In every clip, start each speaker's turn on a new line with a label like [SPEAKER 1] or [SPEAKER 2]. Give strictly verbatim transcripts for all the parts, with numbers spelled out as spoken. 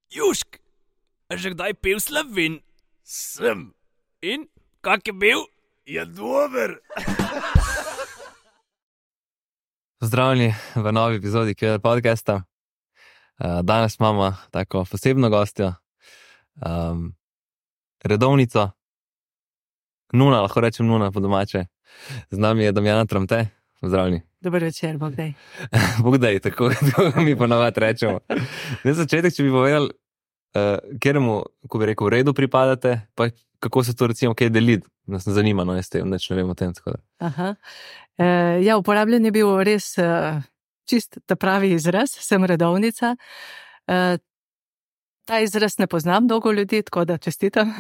[SPEAKER 1] Južk, a že kdaj pil Slovin? Sem. In, kak je bil? Je dober.
[SPEAKER 2] Pozdravljeni v novi epizodi Q R podcasta. Danes imamo tako posebno gostjo, um, redovnico, Nuna, lahko rečem Nuna po domače. Z nami je Damjana Tramte. Pozdravljeni.
[SPEAKER 3] Dober večer, Bogdaj.
[SPEAKER 2] Bogdaj, tako, tako mi ponavadi rečemo. Na začetek, če bi povedal, uh, kjeremu, ko bi rekel, redu pripadate, pa kako se to recimo kaj deliti, nas ne zanima, no, jaz te, neč ne vem o tem, tako da.
[SPEAKER 3] Aha. E, ja, uporabljen je bil res uh, čist ta pravi izraz, sem redovnica. Uh, ta izraz ne poznam dolgo ljudi, tako da čestitam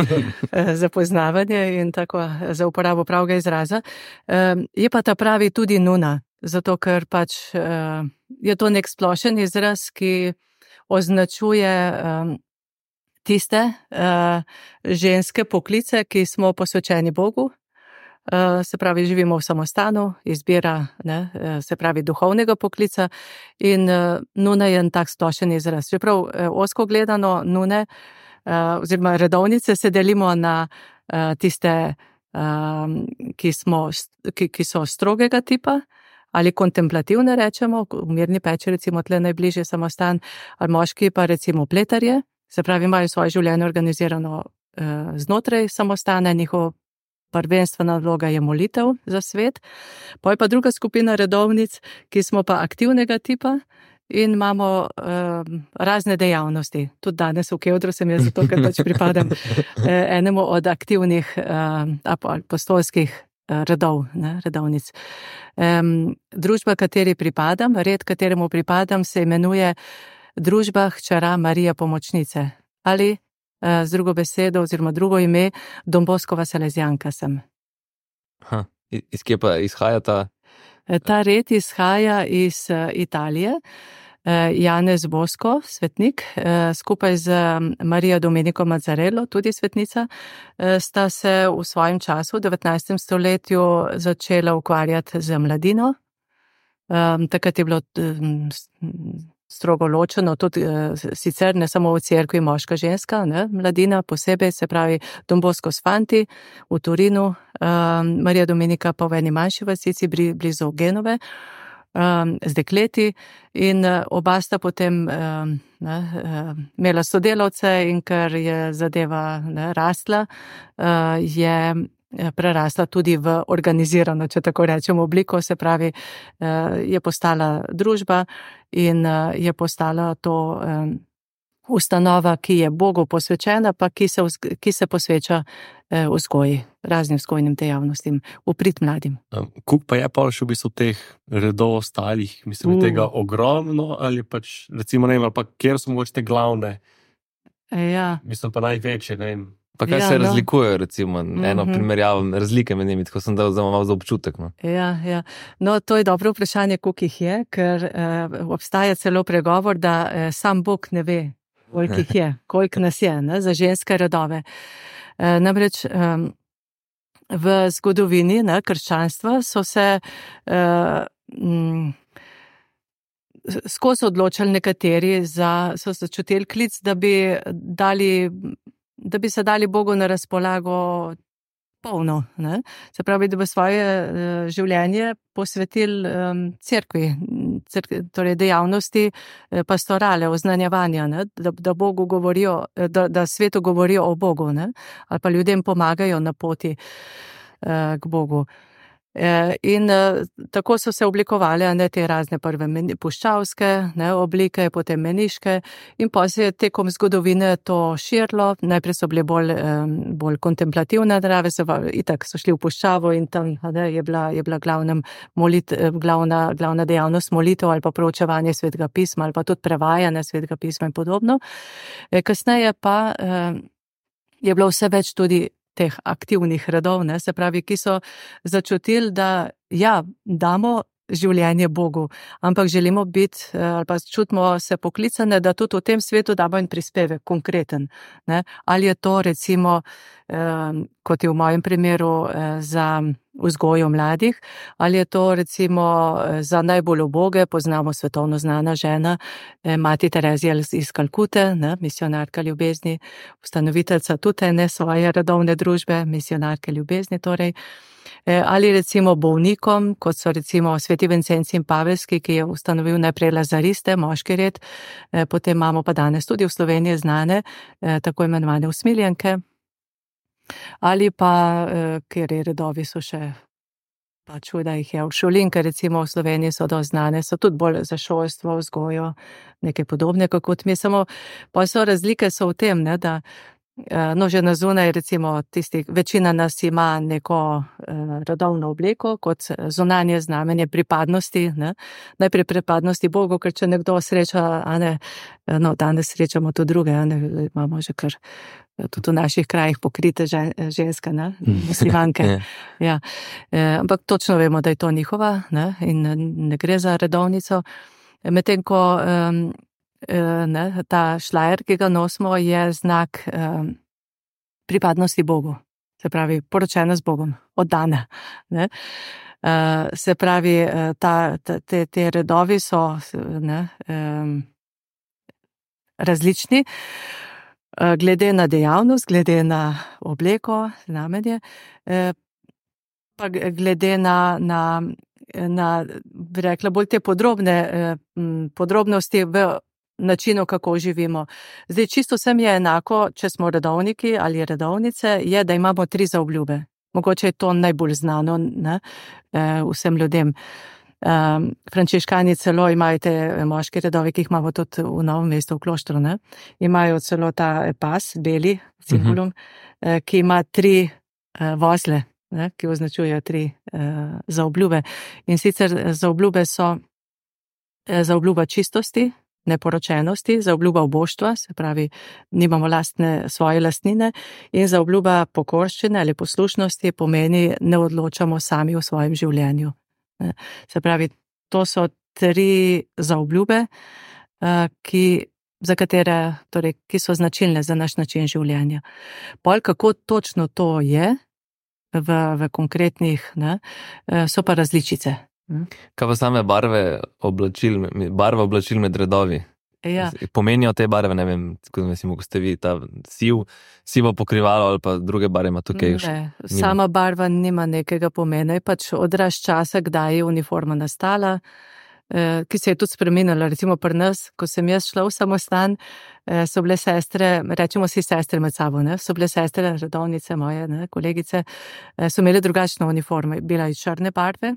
[SPEAKER 3] za poznavanje in tako za uporabo pravega izraza. Uh, je pa ta pravi tudi Nuna, zato ker pač uh, je to nek splošen izraz, ki označuje um, tiste uh, ženske poklice, ki smo posvečeni Bogu. Uh, se pravi, živimo v samostanu, izbira, ne, se pravi, duhovnega poklica in uh, Nuna je en tak splošen izraz. Čeprav uh, ozko gledano Nune uh, oziroma redovnice se delimo na uh, tiste, uh, ki, smo, ki, ki so strogega tipa ali kontemplativne rečemo, v Mirni peči recimo tle najbližje samostan, ali moški pa recimo pletarje, se pravi, imajo svoje življenje organizirano uh, znotraj samostana, njihov prvenstvena vloga je molitev za svet. Pa je pa druga skupina redovnic, ki smo pa aktivnega tipa in imamo uh, razne dejavnosti. Tudi danes v Kevdru sem jaz zato, ker pač pripadam uh, enemu od aktivnih uh, apostolskih uh, redov, ne, redovnic. Um, družba, kateri pripadam, red, kateremu pripadam, se imenuje Družba hčera Marija Pomočnice. Ali z drugo besedo oziroma drugo ime, Domboskova Salezijanka sem.
[SPEAKER 2] Ha, iz kje pa izhaja ta?
[SPEAKER 3] Ta red izhaja iz Italije. Janez Bosko, svetnik, skupaj z Marijo Domenico Mazzarello, tudi svetnica, sta se v svojem času, v devetnajstem stoletju, začela ukvarjati z mladino. Takrat je bilo strogo ločeno, tudi sicer ne samo v cerkvi moška ženska, ne, mladina posebej, se pravi Don Bosco s fanti v Turinu, um, Marija Domenika pa v eni manjši vasici blizu Genove, um, z dekleti in uh, oba sta potem um, ne, uh, imela sodelavce in ker je zadeva ne, rastla, uh, je prerasla tudi v organizirano, če tako rečem, obliko, se pravi, je postala družba in je postala to ustanova, ki je Bogu posvečena, pa ki se, ki se posveča vzgoji, raznim vzgojnim dejavnostim, v prid mladim.
[SPEAKER 4] Koliko pa je pa še v bistvu teh redov ostalih, mislim, uh. tega ogromno, ali pač, recimo, ne vem, ali pa kjer so mogoče te glavne,
[SPEAKER 3] ja.
[SPEAKER 4] Mislim pa največje, ne vem.
[SPEAKER 2] Pa kaj
[SPEAKER 3] ja,
[SPEAKER 2] se
[SPEAKER 3] no.
[SPEAKER 2] razlikujejo, recimo, eno
[SPEAKER 3] mm-hmm.
[SPEAKER 2] primerjavo, razlike med njimi, tako sem dal za malo za občutek. No.
[SPEAKER 3] Ja, ja. No, to je dobro vprašanje, koliko jih je, ker eh, obstaja celo pregovor, da eh, sam Bog ne ve, koliko jih je, koliko nas je, ne, za ženske rodove. Eh, namreč eh, v zgodovini ne, krščanstva so se eh, m, skozi odločali nekateri, za, so se čutili klic, da bi dali da bi se dali Bogu na razpolago polno, ne? Se pravi, da bi svoje uh, življenje posvetili um, cerkvi, cerkvi, torej dejavnosti uh, pastorale, oznanjevanja, ne? Da, da Bogu govorijo, da, da svetu govorijo o Bogu, ne? Ali pa ljudem pomagajo na poti uh, k Bogu. In tako so se oblikovali ne, te razne prve puščavske ne, oblike, potem meniške in pa se je tekom zgodovine to širilo. Najprej so bili bolj, bolj kontemplativne narave, so, itak so šli v puščavo in tam ne, je bila, je bila glavnem molit, glavna, glavna dejavnost molitev ali pa proučevanje Svetega pisma ali pa tudi prevajanje Svetega pisma in podobno. Kasneje pa je bilo vse več tudi teh aktivnih redov, ne, se pravi, ki so začutili, da ja, damo življenje Bogu, ampak želimo biti, ali pa čutimo se poklicane, da tudi v tem svetu damo en prispevek, konkreten, ne. Ali je to recimo, eh, kot je v mojem primeru, eh, za vzgojo mladih, ali je to recimo za najbolj uboge, poznamo svetovno znana žena, mati Terezija iz Kalkute, ne, misionarka ljubezni, ustanoviteljica tudi ene svoje redovne družbe, misionarke ljubezni torej, ali recimo bolnikom, kot so recimo sveti Vincenci in Pavelski, ki je ustanovil najprej lazariste, moški red, potem imamo pa danes tudi v Sloveniji znane, tako imenovane usmiljenke, ali pa, ker redovi so še, pa čuda jih je, uršulinke recimo v Sloveniji so dosti znane, so tudi bolj za šolstvo, vzgojo, nekaj podobnega kot mi, samo pa so razlike so v tem, ne, da no, že na zunaj recimo tisti, večina nas ima neko eh, rodovno obleko kot zunanje znamenje pripadnosti, ne? Najprej pripadnosti Bogu, ker če nekdo sreča, a ne, no, danes srečamo tudi druge, a ne, imamo že kar tudi v naših krajih pokrite žen, ženske, ne, muslimanke. Ja. E, ampak točno vemo, da je to njihova, ne, in ne gre za redovnico. Medtem ko um, ne, ta šlajer, ki ga nosimo, je znak um, pripadnosti Bogu. Se pravi, poročena z Bogom, oddana. Ne. Uh, se pravi, ta, ta, te, te redovi so ne, um, različni. Glede na dejavnost, glede na obleko, znamenje, pa glede na, na, na, bi rekla, bolj te podrobne podrobnosti v načinu, kako živimo. Zdaj, čisto vsem je enako, če smo redovniki ali redovnice, je, da imamo tri zaobljube. Mogoče je to najbolj znano, ne, vsem ljudem. Um, frančiškani celo imajo te moški redovi, ki jih imamo tudi v Novem mestu v kloštru, ne? Imajo celo ta pas, beli simbolum, uh -huh. ki ima tri uh, vozle, ne? Ki označujejo tri uh, zaobljube. In sicer zaobljube so uh, zaobljuba čistosti, neporočenosti, zaobljuba oboštva, se pravi, nimamo lastne svoje lastnine, in zaobljuba pokorščine ali poslušnosti pomeni, ne odločamo sami v svojem življenju. Se pravi, to so tri zaobljube, ki, za katere, torej, ki so značilne za naš način življenja. Pol, kako točno to je v, v konkretnih, ne, so pa različice.
[SPEAKER 2] Kaj pa same barve oblačil, barva oblačil med redovi?
[SPEAKER 3] Ja.
[SPEAKER 2] Pomenijo te barve, ne vem, ko ste vi ta siv, sivo pokrivalo ali pa druge barve ima tukaj?
[SPEAKER 3] Ne, sama barva nima nekega pomena, je pač odraz časa, kdaj je uniforma nastala, eh, ki se je tudi spremenila. Recimo pri nas, ko sem jaz šla v samostan, eh, so bile sestre, rečemo si sestre med sabo, ne, so bile sestre, redovnice moje, ne, kolegice, eh, so imeli drugačno uniformo, bila iz črne barve.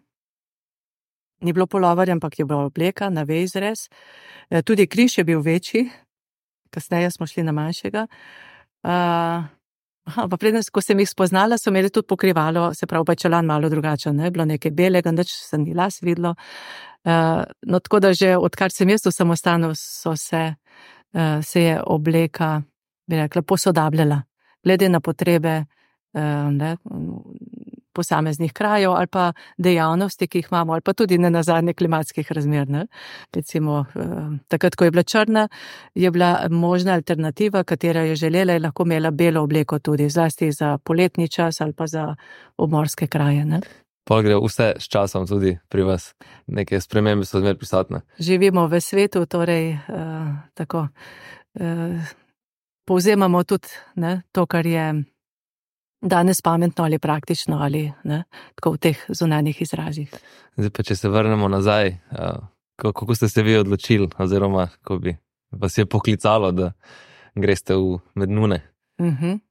[SPEAKER 3] Ni bilo polovarja, ampak je bila obleka, na vej izrez. Tudi križ je bil večji, kasneje smo šli na manjšega. Uh, pa predtem, ko sem jih spoznala, so imeli tudi pokrivalo, se pravi, pajčelan malo drugačen, ne? Bilo nekaj belega, nič se ni las videlo. Uh, no, tako da že odkar sem jaz v samostanu, so se, uh, se je obleka, bi rekla, posodabljala, glede na potrebe, uh, ne, posameznih krajev ali pa dejavnosti, ki jih imamo, ali pa tudi ne nazadnje klimatskih razmer. Ne? Recimo, takrat, ko je bila črna, je bila možna alternativa, katera je želela in lahko imela belo obleko tudi, zlasti za poletni čas ali pa za obmorske kraje. Ne?
[SPEAKER 2] Pol gre vse s časom tudi pri vas, neke spremembe so zmer prisotne.
[SPEAKER 3] Živimo v svetu, torej uh, tako uh, povzemamo tudi, ne, to, kar je danes pametno ali praktično ali, ne, tako v teh zunanjih izrazih.
[SPEAKER 2] Zdaj pa, če se vrnemo nazaj, kako ste se vi odločili, oziroma kako bi vas je poklicalo, da greste v Mednune?
[SPEAKER 3] Uh-huh.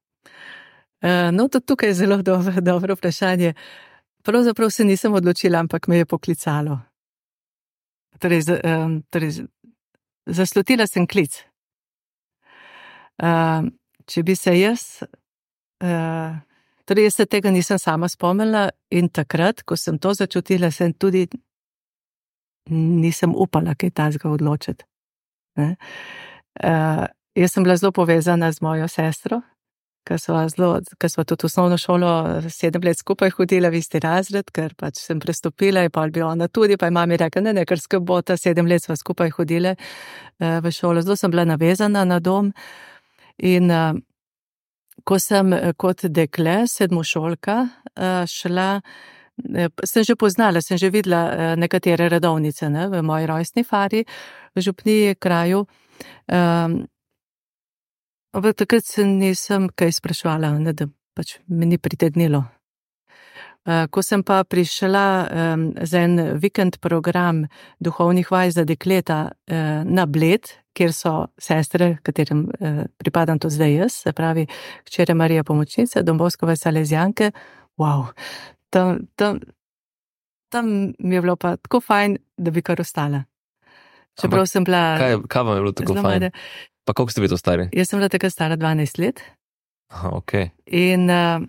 [SPEAKER 3] No, tudi tukaj je zelo dobro, dobro vprašanje. Pravzaprav se nisem odločila, ampak me je poklicalo. Torej, um, torej zaslutila sem klic. Um, če bi se jaz Uh, torej jaz se tega nisem sama spomnila in takrat, ko sem to začutila, sem tudi nisem upala kaj takega odločiti. Uh, jaz sem bila zelo povezana z mojo sestro, ker sva, zelo, ker sva tudi v osnovno šolo sedem let skupaj hodila v isti razred, ker pač sem prestopila in pa bi ona tudi, pa je mami rekla, ne, ne, ker skrbota, sedem let sva skupaj hodile uh, v šolo. Zelo sem bila navezana na dom in uh, ko sem kot dekle, sedmošolka, šla sem že poznala, sem že videla nekatere redovnice, ne, v moji rojstni fari, v župniji kraju. Um, ampak takrat se nisem kaj sprašvala, ne, da pač me ni pritegnilo. Uh, ko sem pa prišla um, za en vikend program duhovnih vaj za dekleta uh, na Bled, kjer so sestre, katerim uh, pripadam to zdaj jaz, se pravi hčere Marija Pomočnica, Dombovskove Salezijanke, wow, tam, tam, tam mi je bilo pa tako fajn, da bi kar ostala. Čeprav sem bila...
[SPEAKER 2] Kaj, kaj vam je bilo tako fajn? Mlade. Pa koliko ste bili to stari?
[SPEAKER 3] Jaz sem bila tako stara dvanajst let.
[SPEAKER 2] Aha, okej. Okay.
[SPEAKER 3] In... Uh,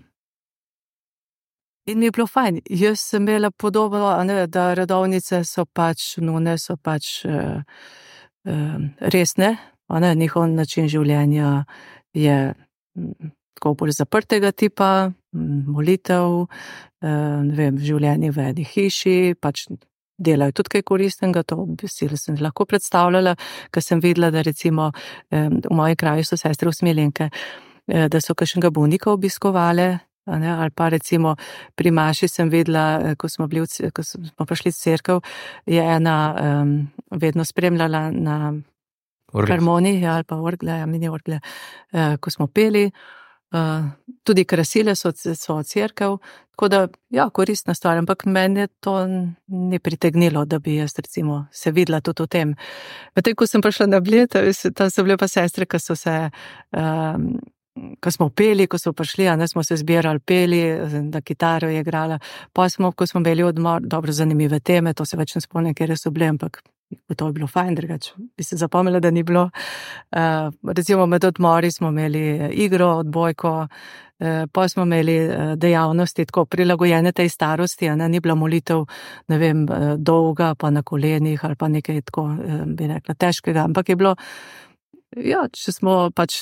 [SPEAKER 3] In mi je bilo fajn. Jaz sem imela podobno, ne, da redovnice so pač, nune so pač uh, uh, resne, ne, njihov način življenja je m, tako bolj zaprtega tipa, m, molitev, uh, ne vem, življenje v eni hiši, pač delajo tudi kaj koristnega, to bi si lahko predstavljala, ker sem videla, da recimo um, v moji kraju so sestre usmiljenke, uh, da so kakšnega bolnika obiskovale. Ne, ali pa recimo pri Maši sem videla, ko smo, bili, ko smo prišli v cerkev, je ena um, vedno spremljala na harmoniji ali pa orgle, ja, mini orgle, uh, ko smo peli, uh, tudi krasile so, so cerkev, tako da, ja, koristna stvar, ampak meni to ni pritegnilo, da bi jaz recimo se videla tudi v tem. Medtem, ko sem prišla na Bled, tam so bile pa sestre, ki so se um, ko smo peli, ko so prišli, a ne, smo se zbirali, peli, da kitaro je igrala, pa smo, ko smo imeli odmor, dobro, zanimive teme, to se več ne spomnim, kjer so bile, ampak to je bilo fajn, drugače bi se zapomnila, da ni bilo. Uh, recimo med odmori smo imeli igro, odbojko, uh, pa smo imeli dejavnosti, tako prilagojene tej starosti, a ne, ni bila molitev, ne vem, dolga, pa na kolenih, ali pa nekaj tako, bi rekla, težkega, ampak je bilo, ja, če smo pač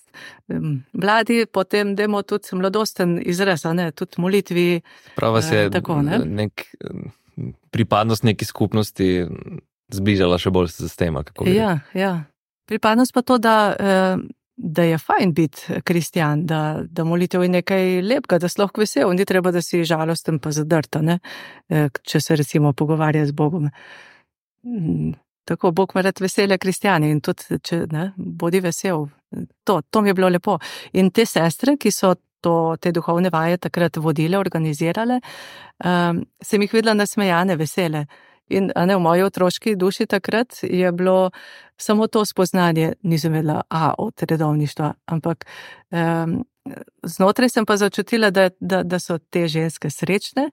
[SPEAKER 3] mladi, potem demo tudi mladosten izraz, ne, tudi molitvi.
[SPEAKER 2] Prava se je
[SPEAKER 3] tako, ne?
[SPEAKER 2] Nek, pripadnost neki skupnosti zbližala še bolj s tem, kako bi.
[SPEAKER 3] Ja, ja. Pripadnost pa to, da, da je fajn biti kristjan, da, da molitev je nekaj lepega, da si lahko vesel, ni treba, da si žalosten pa zadrta, ne, če se recimo pogovarja z Bogom. Tako, Bog ima rad veselje kristjani in tudi, če, ne, bodi vesel. To, to mi je bilo lepo. In te sestre, ki so to, te duhovne vaje takrat vodile, organizirale, um, sem jih videla nasmejane, vesele. In a ne, v moji otroški duši takrat je bilo samo to spoznanje, nisem vedela, a, od redovništva, ampak um, znotraj sem pa začutila, da, da, da so te ženske srečne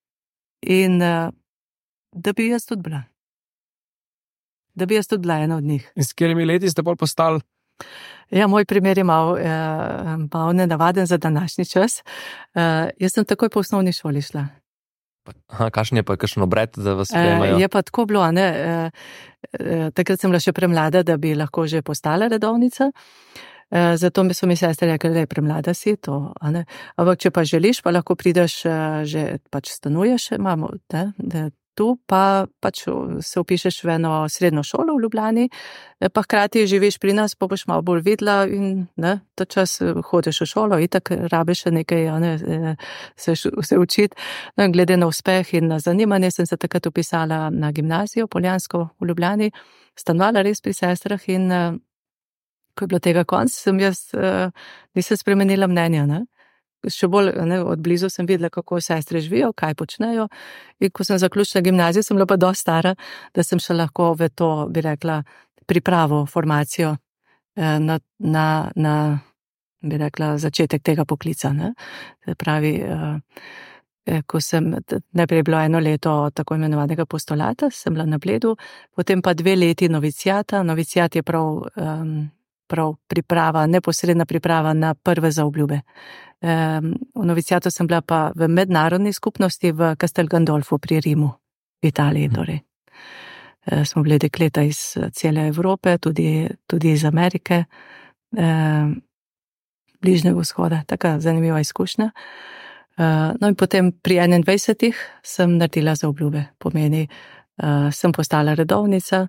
[SPEAKER 3] in uh, da bi jaz tudi bila. Da bi jaz tudi bila ena od njih.
[SPEAKER 1] In s katerimi leti ste bolj postali?
[SPEAKER 3] Ja, moj primer je mal, eh, mal nenavaden za današnji čas. Eh, jaz sem takoj po osnovni šoli šla.
[SPEAKER 2] Aha, kakšen je pa kakšen obred, da vas sprejemajo?
[SPEAKER 3] Eh, je pa tako bilo, ne, eh, eh, takrat sem bila še premlada, da bi lahko že postala redovnica. Eh, zato mi so mi sestre rekli, da je premlada si to, a ne. Ampak če pa želiš, pa lahko prideš, eh, že pač stanuješ, imamo, ne, da tu pa pač se upišeš v eno srednjo šolo v Ljubljani, pa hkrati živiš pri nas, pa boš malo bolj videla in ne, to čas hodiš v šolo, itak rabiš še nekaj, ne, se, se učiti. No, glede na uspeh in na zanimanje sem se takrat upisala na gimnazijo Poljansko v Ljubljani, stanovala res pri sestrah in ko je bilo tega konc, sem jaz nisem spremenila mnenja, ne. Še bolj, ne, od blizu sem videla, kako sestre živijo, kaj počnejo. In ko sem zaključila gimnazijo, sem bila pa dosti stara, da sem še lahko v to, bi rekla, pripravo, formacijo na, na, na bi rekla, začetek tega poklica. Ne. Pravi, ko sem, najprej bilo eno leto tako imenovanega postulata, sem bila na Bledu, potem pa dve leti novicijata. Novicijat je prav, prav priprava, neposredna priprava na prve zaobljube. V novicijatu sem bila pa v mednarodni skupnosti v Castel Gandolfu pri Rimu, v Italiji torej. Smo bili dekleta iz cele Evrope, tudi, tudi iz Amerike, Bližnjega vzhoda, taka zanimiva izkušnja. No in potem pri enaindvajsetih sem naredila zaobljube, pomeni, sem postala redovnica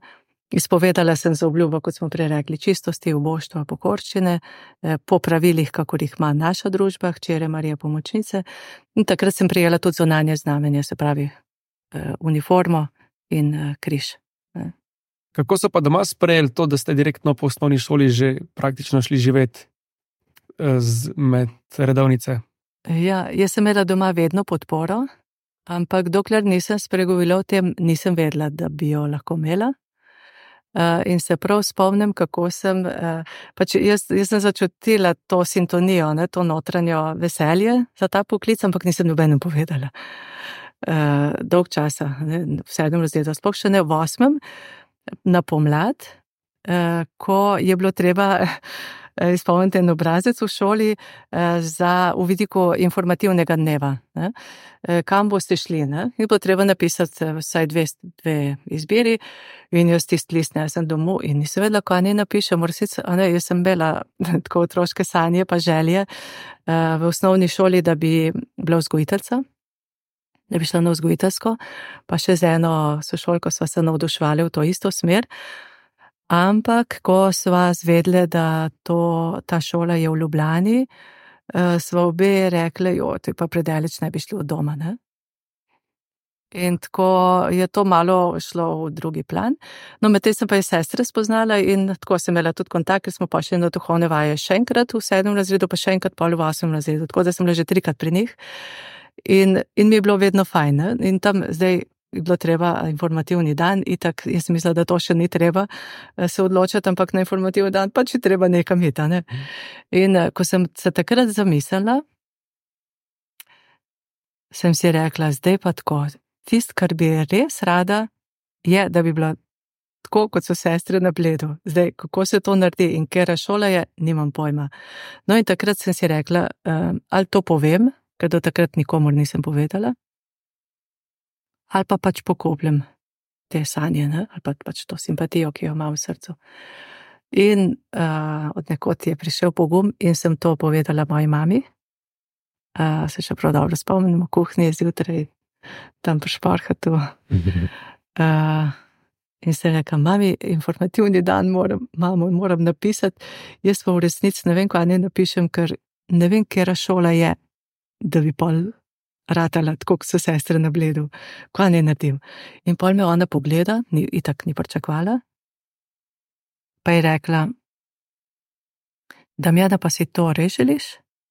[SPEAKER 3] Izpovedala sem za obljubo, kot smo prej rekli, čistosti, uboštva, pokorščine, po pravilih, kakor jih ima naša družba, hčere Marije Pomočnice. In takrat sem prijela tudi zunanje znamenje, se pravi uniformo in križ.
[SPEAKER 5] Kako so pa doma sprejeli to, da ste direktno po osnovni šoli že praktično šli živeti med redovnice?
[SPEAKER 3] Ja, jaz sem imela doma vedno podporo, ampak dokler nisem spregovorila o tem, nisem vedela, da bi jo lahko imela. Uh, in se prav spomnim, kako sem, uh, pač jaz, jaz sem začutila to sintonijo, ne, to notranjo veselje za ta poklic, ampak nisem nobenem povedala. Uh, dolg časa, ne, v sedmem razredu, sploh še ne v osmem, na pomlad, uh, ko je bilo treba izpolniti en obrazec v šoli za v vidiku informativnega dneva. Ne? Kam boste šli? Ne? Je bilo treba napisati vsaj dve, dve izbiri in jaz tist list nesem domov in nisem vedela, kaj ne napišem. Sicer, ne, jaz sem bila tako otroške sanje pa želje v osnovni šoli, da bi bila vzgojiteljica, da bi šla na vzgojiteljsko, pa še z eno sošolko sva se navduševali v to isto smer. Ampak, ko sva zvedle, da to, ta šola je v Ljubljani, sva obe rekli, jo, to je pa predaleč, ne bi šli od doma, ne? In tako je to malo šlo v drugi plan. No, med tem sem pa je sestre spoznala in tako sem imela tudi kontakt, ker smo pa šli na duhovne vaje še enkrat v sedmem razredu, pa še enkrat pol v osmem razredu, tako da sem bila že trikrat pri njih. In, in mi je bilo vedno fajn, ne? In tam zdaj je bilo treba informativni dan, itak jaz sem mislila, da to še ni treba se odločiti, ampak na informativni dan pa če treba nekam iti, ne. In ko sem se takrat zamislila, sem si rekla, zdaj pa tako, tist, kar bi res rada, je, da bi bila tako, kot so sestre na Bledu. Zdaj, kako se to naredi in kera šola je, nimam pojma. No in takrat sem si rekla, ali to povem, ker do takrat nikomur nisem povedala, ali pa pač pokopljem te sanje, ne? Ali pa pač to simpatijo, ki jo imam v srcu. In uh, od nekod je prišel pogum in sem to povedala moji mami. Uh, se še prav dobro spomnim, v kuhinji zjutraj tam pri šparhatu. Uh, in se rekla, mami, informativni dan moram, mamo, moram napisati. Jaz pa v resnici ne vem, kaj ne napišem, ker ne vem, kera šola je, da bi pol ratala, tako kot so sestre na Bledu. Kaj ne naredim? In pol me ona pogleda, ni, itak ni pričakvala, pa je rekla, Damjana, pa si to res želiš?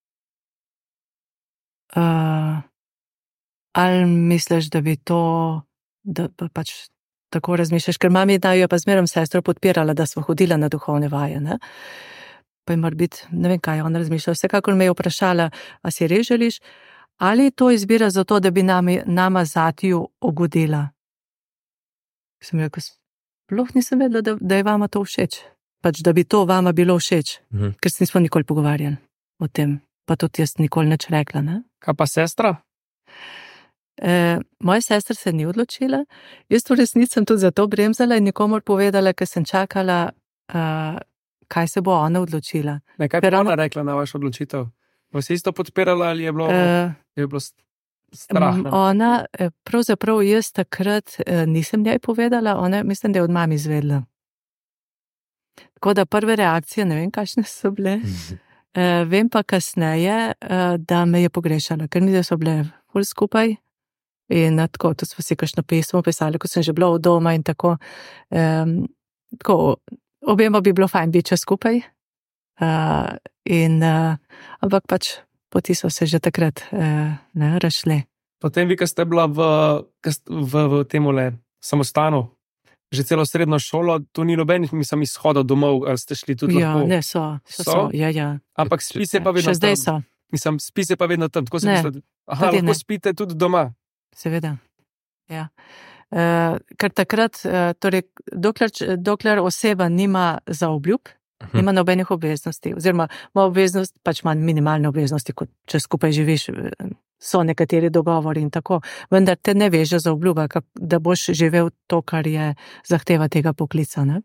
[SPEAKER 3] Uh, ali misliš, da bi to, da pa pač tako razmišljaš, ker mami da jo pa zmerom sestro podpirala, da smo hodila na duhovne vaje, ne? Pa je mar biti, ne vem, kaj je ona razmišljala, vsekakor me je vprašala, a si res želiš? Ali to izbira zato, da bi nami, nama zatiju ugodila? Sem rekel, sploh nisem vedela, da, da je vama to všeč. Pač, da bi to vama bilo všeč. Mhm. Ker se nismo nikoli pogovarjali o tem. Pa tudi jaz nikoli nič rekla, ne?
[SPEAKER 5] Kaj pa sestra?
[SPEAKER 3] E, moja sestra se ni odločila. Jaz v resnici sem tudi zato bremzala in nikomor povedala, ker sem čakala, uh, kaj se bo ona odločila.
[SPEAKER 5] Ne, kaj pa ona rekla na vašo odločitev? Vas je isto podpirala ali je bilo, uh, je bilo strah? Ne?
[SPEAKER 3] Ona, pravzaprav jaz takrat nisem njej povedala, ona mislim, da je od mami izvedla. Tako da prve reakcije, ne vem, kakšne so bile, uh, vem pa kasneje, uh, da me je pogrešala, ker mi da so bile ful skupaj in uh, tako, to smo si kakšno pismo pisali, ko sem že bila od doma in tako, um, tako, objema bi bilo fajn biti skupaj. Uh, in, uh, ampak pač poti so se že takrat uh, ne, rašle.
[SPEAKER 5] Potem vi, ko ste bila v, v, v temole samostanu, že celo srednjo šolo, tu ni nobenih, mislim, izhodov domov, ali ste šli tudi
[SPEAKER 3] ja,
[SPEAKER 5] lahko?
[SPEAKER 3] Ja, ne, so, so, so, ja, ja.
[SPEAKER 5] Ampak spise pa vedno
[SPEAKER 3] tam. Še zdaj so.
[SPEAKER 5] Mislim, spise pa vedno tam, tako sem mislila. Aha, lahko ne. Spite tudi doma.
[SPEAKER 3] Seveda, ja. Uh, ker takrat, uh, torej, dokler, dokler oseba nima zaobljub, nima nobenih obveznosti, oziroma ima obveznost, pač ima minimalne obveznosti, kot če skupaj živiš, so nekateri dogovori in tako, vendar te ne veže za obljuba, da boš živel to, kar je zahteva tega poklica, ne?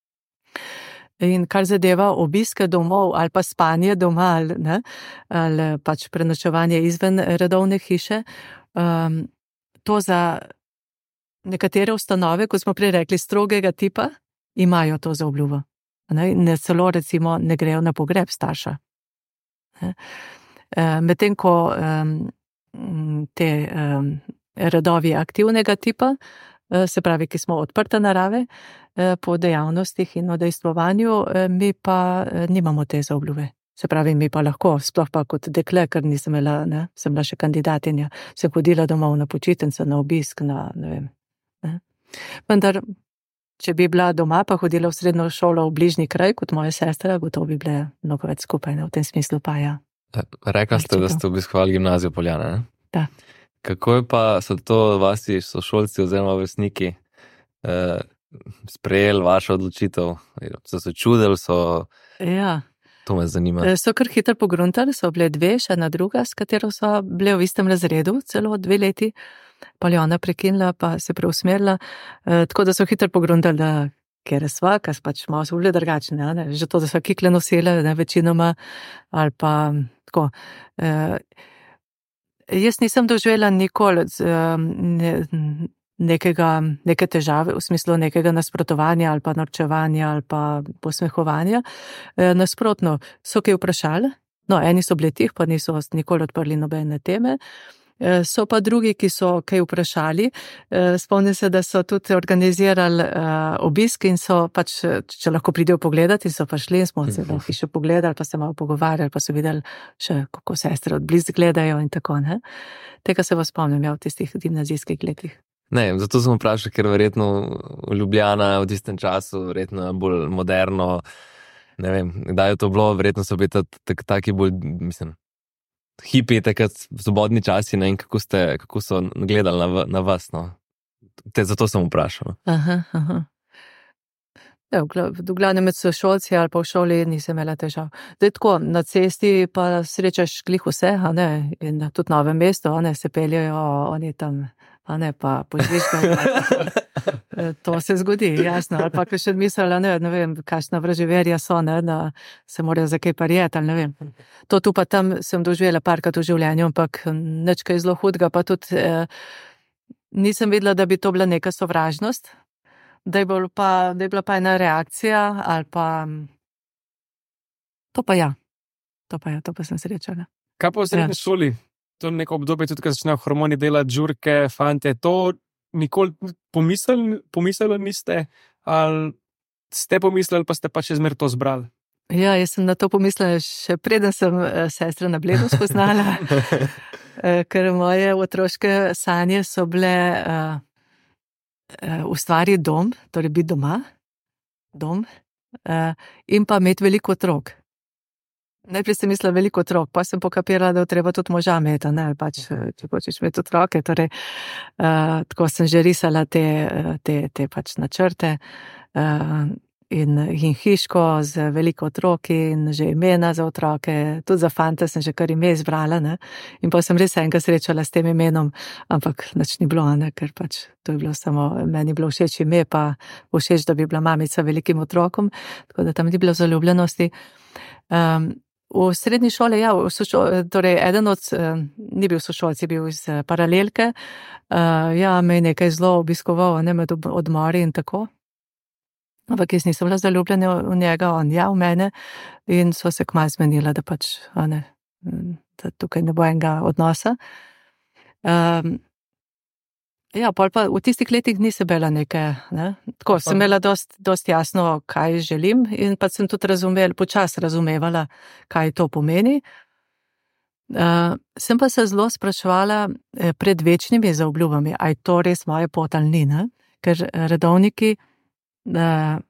[SPEAKER 3] In kar zadeva obiske domov ali pa spanje doma, ali, ne, ali pač prenočevanje izven redovne hiše, um, to za nekatere ustanove, kot smo prej rekli, strogega tipa, imajo to zaobljubo. Ne, ne celo recimo ne grejo na pogreb starša. Ne. E, medtem ko um, te um, rodovi aktivnega tipa, se pravi, ki smo odprte narave po dejavnostih in odejstvovanju, mi pa nimamo te zaobljube. Se pravi, mi pa lahko, sploh pa kot dekle, ker nisem imela, ne, sem bila še kandidatinja, sem hodila domov na počitnice, na obisk, na ne vem. Ne. Vendar, če bi bila doma, pa hodila v srednjo šolo v bližnji kraj, kot moja sestra, gotovo bi bile mnogo več skupaj, ne, v tem smislu pa ja.
[SPEAKER 2] Rekla ste, da ste obiskovali gimnazijo Poljane, ne?
[SPEAKER 3] Da.
[SPEAKER 2] Kako je pa so to vaši sošolci oziroma vrstniki eh, sprejeli vašo odločitev? So se čudili, so...
[SPEAKER 3] Ja.
[SPEAKER 2] To me zanima.
[SPEAKER 3] So kar hitro pogruntali, so bile dve, še ena druga, s katero so bile v istem razredu, celo dve leti. Pa je ona prekinila, pa se preusmerila. E, tako da so hitro pogruntali, da ker je sva, ker pač malo so bile drugačne, ne? Že to, da so kikle nosile, ne, večinoma, ali pa tako... E, Jaz nisem doživela nikoli ne, nekega, neke težave, v smislu nekega nasprotovanja ali pa norčevanja ali pa posmehovanja. Nasprotno, so kaj vprašali, no, eni so bili tih, pa niso nikoli odprli nobene teme, so pa drugi, ki so kaj vprašali. Spomnim se, da so tudi organizirali obisk in so pač, če lahko pridejo pogledati, in so pa šli in smo se v hišo pogledali, pa se malo pogovarjali, pa so videli še, kako sestre od blizu gledajo in tako, ne. Tega se vas spomnim, ja, v tistih gimnazijskih letih.
[SPEAKER 2] Ne, zato sem vprašal, ker verjetno Ljubljana v tistem času, verjetno bolj moderno, ne vem, kdaj je to bilo, verjetno so bili taki bolj, mislim, hipi, takrat svobodni časi, ne, in kako ste, kako so gledali na, na vas, no. Te, zato sem vprašal.
[SPEAKER 3] Aha, aha. Ja, v glavnem med sošolci ali pa v šoli nisem imela težav. Zdaj tako, na cesti pa srečaš glih vse, a ne, in tudi Novo mesto, a ne, se peljajo, oni tam, a ne, pa požvižgajo. To se zgodi, jasno, ali pa kaj še mislila, ne, ne vem, kakšna vraževerja so, ne, da se morajo za kaj parijeti, ali ne vem. To tu pa tam sem doživela parkrat v življenju, ampak nič kaj zelo hudega, pa tudi eh, nisem videla, da bi to bila neka sovražnost, da je, pa, da je bila pa ena reakcija, ali pa to pa ja, to pa ja, to pa sem srečala.
[SPEAKER 5] Kaj pa v srednji
[SPEAKER 3] Ja.
[SPEAKER 5] šoli? To neko obdobje, tudi ko začnejo hormoni delati, žurke, fante, to nikoli pomislili, pomislili niste, ali ste pomislili, pa ste pa še zmer to zbrali?
[SPEAKER 3] Ja, jaz sem na to pomislila še preden sem eh, sestra na Bledu spoznala, eh, ker moje otroške sanje so bile uh, uh, ustvariti dom, torej biti doma, dom, uh, in pa imeti veliko otrok. Najprej sem mislila veliko otrok, pa sem pokapirala, da treba tudi moža imeti, ne, pač, če hočeš imeti otroke, torej, uh, tako sem že risala te, te, te pač načrte, uh, in, in hiško z veliko otroki in že imena za otroke, tudi za fante sem že kar ime izbrala, ne, in pa sem res enega srečala s tem imenom, ampak nič ni bilo, ne, ker pač to je bilo samo, meni je bilo všeč ime, pa všeč, da bi bila mamica velikim otrokom, tako da tam ni bilo zaljubljenosti. Um, V srednji šoli, ja, v sošol, torej eden od, ni bil sošolc, je bil iz paralelke, uh, ja, me je nekaj zelo obiskoval, ne, med odmori in tako. Ampak jaz nisem bila zaljubljena v njega, on ja, v mene, in so se kmalu zmenila, da pač, a ne, da tukaj ne bo enega odnosa. Um, Ja, pol pa v tistih letih nisem bila neke, ne, tako, sem imela dost, dost jasno, kaj želim in pa sem tudi razumela, počas razumevala, kaj to pomeni. Uh, sem pa se zelo spraševala eh, pred večnimi zaobljubami, a je to res moja pot ali ni, ne? Ker redovniki, uh,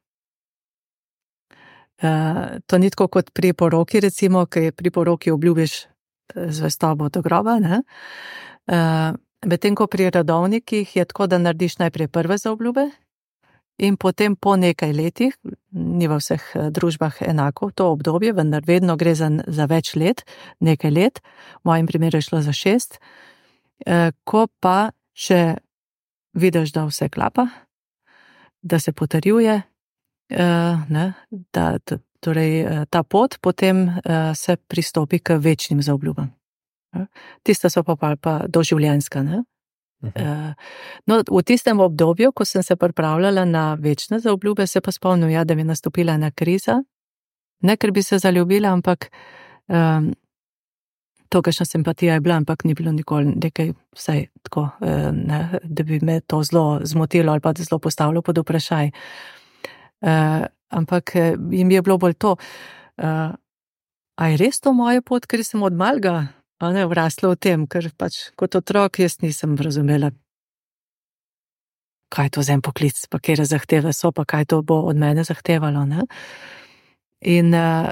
[SPEAKER 3] uh, to ni tako kot pri poroki, recimo, ki pri poroki obljubiš zvestobo do groba, ne? Uh, Medtem ko pri redovnikih je tako, da narediš najprej prve zaobljube in potem po nekaj letih, ni v vseh družbah enako to obdobje, vendar vedno gre za, za več let, nekaj let, v mojem primeru je šlo za šest, ko pa še vidiš, da vse klapa, da se potrjuje, ne, da torej ta pot, potem se pristopi k večnim zaobljubam. Tista so pa, pa, pa doživljenjska, ne? Uh, no, v tistem obdobju, ko sem se pripravljala na večne zaobljube, se pa spomnim, ja, da mi je nastopila ena kriza. Ne, ker bi se zaljubila, ampak um, to, kakšna simpatija je bila, ampak ni bilo nikoli nekaj, vsaj tako, ne, da bi me to zelo zmotilo ali pa da zelo postavilo pod vprašaj. Uh, ampak jim je bilo bolj to, uh, a je res to moja pot, ker sem od malega ne, vrasla v tem, ker pač kot otrok jaz nisem razumela, kaj to za en poklic, pa kjer zahteve so, pa kaj to bo od mene zahtevalo. Ne? In uh,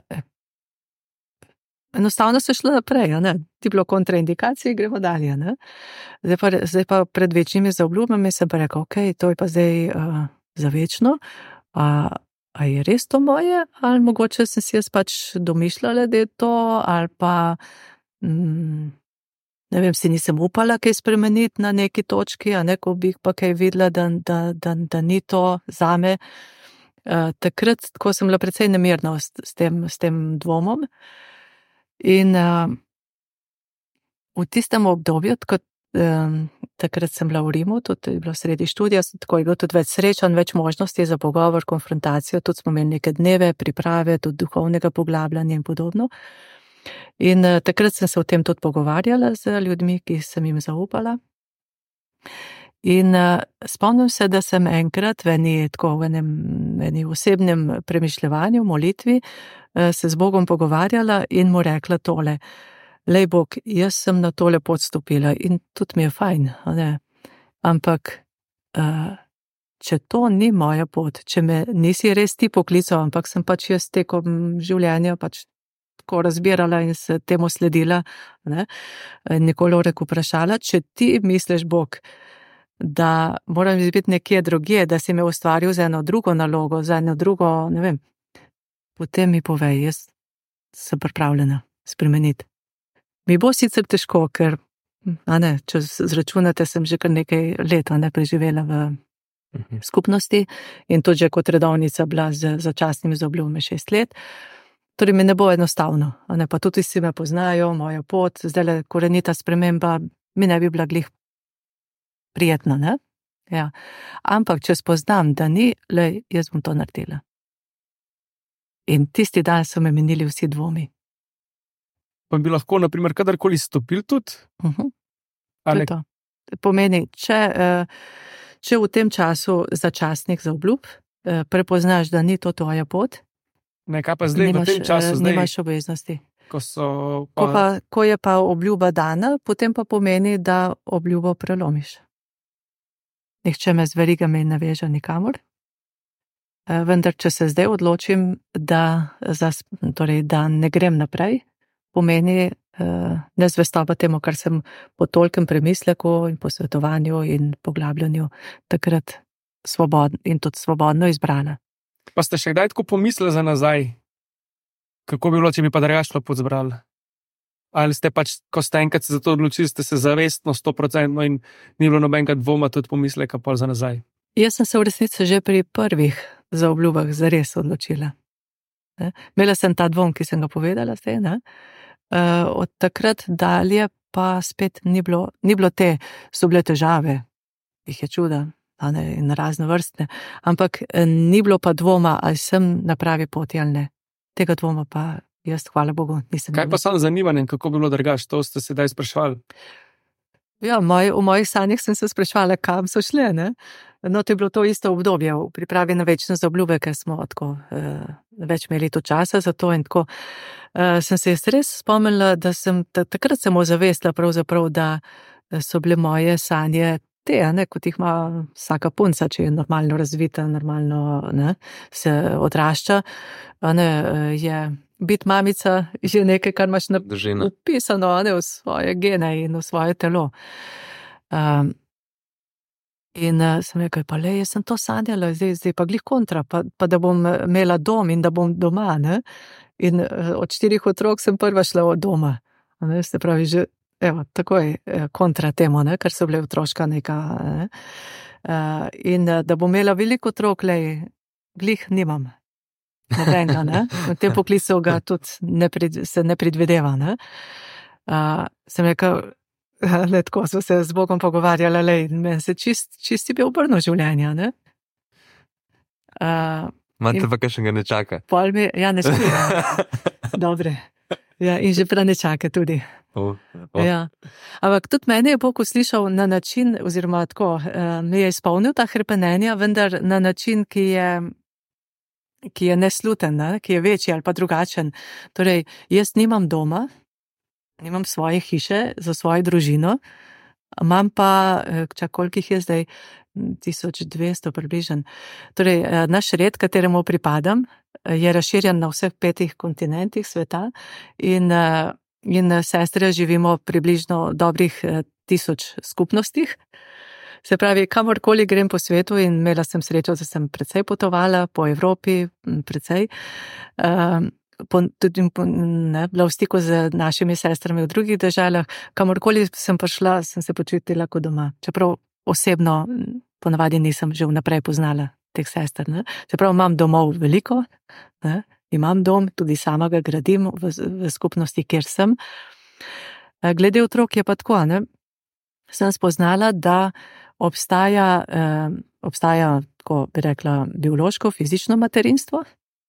[SPEAKER 3] enostavno se šlo naprej, ne? Ti bilo kontraindikacije, gremo dalje. Ne? Zdaj, pa, zdaj pa pred večnimi zaobljubami sem pa rekel, ok, to je pa zdaj uh, za večno, a, a je res to moje, ali mogoče sem si jaz pač domišljala, da je to, ali pa mm, ne vem, si nisem upala kaj spremeniti na neki točki, a ne, ko bi pa kaj videla, da, da, da, da ni to zame. Uh, takrat, ko sem bila precej nemirna s, s, tem, s tem dvomom. In uh, v tistem obdobju, tako, um, takrat sem bila v Rimu, tudi je bilo sredi študija, tako je bilo tudi več srečanj, več možnosti za pogovor, konfrontacijo, tudi smo imeli neke dneve, priprave, tudi duhovnega poglabljanja in podobno. In uh, takrat sem se o tem tudi pogovarjala z ljudmi, ki sem jim zaupala. In uh, spomnim se, da sem enkrat v eni, tako, v enem, eni osebnem premišljevanju, molitvi, uh, se z Bogom pogovarjala in mu rekla tole: lej Bog, jaz sem na tole pot stopila in tudi mi je fajn, ne? Ampak uh, če to ni moja pot, če me nisi res ti poklical, ampak sem pač jaz tekom življenja pač tako razbirala in se temu sledila, ne? Nikoli reko vprašala, če ti misliš, Bog, da moram biti nekje drugje, da si me ustvaril za eno drugo nalogo, za eno drugo, ne vem, potem mi povej, jaz sem pripravljena spremeniti. Mi bo sicer težko, ker, a ne, če zračunate, sem že kar nekaj let ne, preživela v uh-huh. skupnosti in tudi že kot redovnica bila z začasnimi zaobljubami šest let. Torej mi ne bo enostavno, a ne, pa tudi si me poznajo, mojo pot, zdajle korenita sprememba mi ne bi bila glih prijetna, ne? Ja. Ampak, če spoznam, da ni, lej, jaz bom to naredila. In tisti dan so me menili vsi dvomi.
[SPEAKER 5] Pa bi lahko, na primer, kadarkoli stopil tudi?
[SPEAKER 3] Uh-huh. Ali... To to. Pomeni, če, če v tem času začasnih zaobljub prepoznaš, da ni to tvoja pot,
[SPEAKER 5] ne, kaj pa zdaj, nimaš, v tem času zdaj?
[SPEAKER 3] Nimaš obveznosti.
[SPEAKER 5] Ko, so, pa...
[SPEAKER 3] Ko, pa, ko je pa obljuba dana, potem pa pomeni, da obljubo prelomiš. Nihče me z verigami ne veže nikamor. Vendar, če se zdaj odločim, da, za, torej, da ne grem naprej, pomeni nezvestoba temu, kar sem po tolkem premisleku in posvetovanju in poglabljanju takrat svobodno in tudi svobodno izbrala.
[SPEAKER 5] Pa ste še kdaj tako pomislili za nazaj, kako bi bilo, če bi pa drugače pot zbrali? Ali ste pač, ko ste enkrat se za to odločili, ste se zavestno, sto procentno in ni bilo nobenega dvoma tudi pomisleka pol za nazaj?
[SPEAKER 3] Jaz sem se v resnici že pri prvih zaobljubah zares odločila. Ne? Imela sem ta dvom, ki sem ga povedala zdaj, ne? Uh, od takrat dalje pa spet ni bilo, ni bilo te, so bile težave, jih je čuda, a ne, in razne vrstne, ampak ni bilo pa dvoma, ali sem na pravi poti ali ne. Tega dvoma pa jaz, hvala Bogu, nisem.
[SPEAKER 5] Kaj pa sam zanimanjem, kako bi bilo drugače, to ste se daj sprašvali?
[SPEAKER 3] Ja, moj, v mojih sanjah sem se sprašvala, kam so šle, ne? No, to je bilo to isto obdobje v pripravi na večne zaobljube, ker smo tako eh, več imeli to časa za to in tako. Eh, sem se res spomnila, da sem, takrat sem ozavestila pravzaprav, da so bile moje sanje te, ne, kot jih ima vsaka punca, če je normalno razvita, normalno, ne, se odrašča, ne, je biti mamica je nekaj, kar imaš napisano, ne, v svoje gene in v svoje telo. Um, in uh, sem rekel, pa le, jaz sem to sanjala, zdaj, zdaj pa glih kontra, pa, pa da bom imela dom in da bom doma, ne, in uh, od štirih otrok sem prva šla od doma, ne, se pravi, že evo, takoj kontra temu, ne, ker so bile otroška neka, ne, uh, in da bom imela veliko otrok, lej, glih nimam. Nobenega, ne? V tem poklicu ga tudi ne pred, se ne predvideva, ne? Uh, sem rekel, Ne, tako smo se z Bogom pogovarjali, lej, meni se čist, čisti bi obrnil življenja, ne? Uh,
[SPEAKER 2] Imate
[SPEAKER 3] In-
[SPEAKER 2] pa kakšnega ne čaka.
[SPEAKER 3] pol mi, ja, ne spijem. Dobre. Ja, in že prej ne čaka tudi.
[SPEAKER 2] Oh,
[SPEAKER 3] Oh. Ja. Ampak tudi meni je Bog uslišal na način, oziroma tako, uh, mi je izpolnil ta hrepenenja, vendar na način, ki je, ki je nesluten, ne? Ki je večji ali pa drugačen. Torej, jaz nimam doma, nimam svoje hiše za svojo družino, imam pa, eh, čak kolikih je zdaj, tisoč dvesto približen. Torej, eh, naš red, kateremu pripadam, eh, je razširjen na vseh petih kontinentih sveta in, eh, in eh, sestre živimo približno dobrih eh, tisoč skupnostih. Se pravi, kamorkoli grem po svetu in imela sem srečo, da sem precej potovala po Evropi, m, precej. Um, po, tudi po, ne, bila v stiku z našimi sestrami v drugih državah. Kamorkoli sem prišla, sem se počutila kot doma. Čeprav osebno m, ponavadi nisem že vnaprej poznala teh sester. Ne. Se pravi, imam domov veliko, ne, imam dom, tudi sama ga gradim v, v skupnosti, kjer sem. Eh, Glede otrok je pa tako, ne. Sem spoznala, da obstaja, eh, obstaja, tako bi rekla, biološko, fizično materinstvo.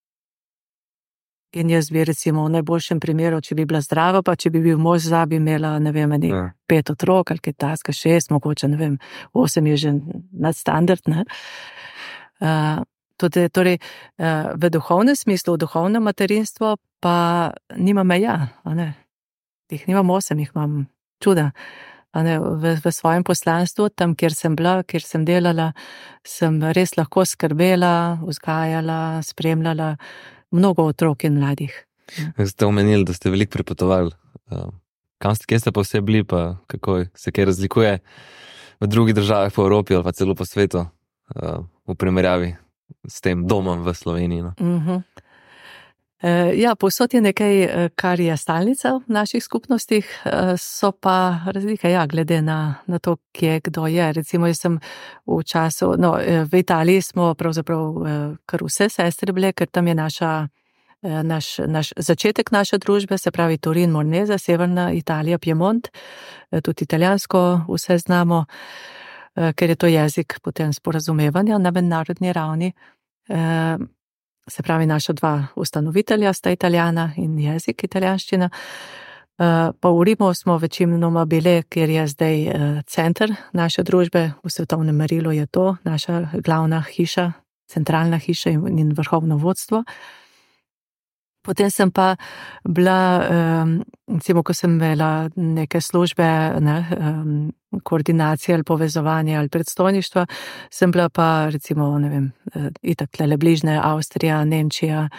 [SPEAKER 3] In jaz bi recimo v najboljšem primeru, če bi bila zdrava, pa če bi bil mož za, bi imela, ne vem, eni
[SPEAKER 2] Ja.
[SPEAKER 3] pet otrok, ali kaj taska, šest, mogoče, ne vem, osem je že nadstandard, ne. Uh, tudi, torej, uh, v duhovnem smislu, v duhovnem materinstvo pa nima meja, a ne. Jih nimam osem, jih imam čuda. A ne, v, v svojem poslanstvu, tam, kjer sem bila, kjer sem delala, sem res lahko skrbela, vzgajala, spremljala mnogo otrok in mladih.
[SPEAKER 2] Ste omenili, da ste veliko prepotovali. Uh, kam ste, kje ste pa vse bili, pa kako se kaj razlikuje v drugih državah po Evropi ali pa celo po svetu uh, v primerjavi s tem domom v Sloveniji? No?
[SPEAKER 3] Uh-huh. E, ja, povsod je nekaj, kar je stalnica v naših skupnostih, e, so pa razlike, ja, glede na, na to, kje kdo je. Recimo, jaz sem v času, no, v Italiji smo pravzaprav kar vse sestre bile, ker tam je naša, naš, naš začetek naše družbe, se pravi Turin, Morneza, severna Italija, Piemont, tudi italijansko vse znamo, ker je to jezik potem sporazumevanja na mednarodni ravni. E, Se pravi, naša dva ustanovitelja sta Italijana in jezik italijanščina. Pa v Rimu smo večinoma bile, kjer je zdaj center naše družbe, v svetovnem merilu je to naša glavna hiša, centralna hiša in vrhovno vodstvo. Potem sem pa bila, recimo, ko sem imela neke službe, ne, koordinacije ali povezovanje ali predstojništva, sem bila pa recimo, ne vem, itak tlele bližne, Avstrija, Nemčija,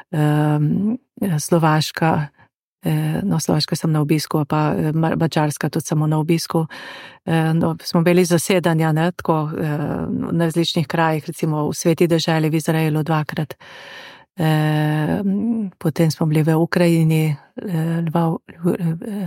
[SPEAKER 3] Slovaška, no, Slovaška sem na obisku, pa Madžarska tudi samo na obisku. No, smo bili zasedanja, ne, tako, na različnih krajih, recimo v Sveti deželi v Izraelu dvakrat. Eh, potem smo bili v Ukrajini, eh, Lvav, eh,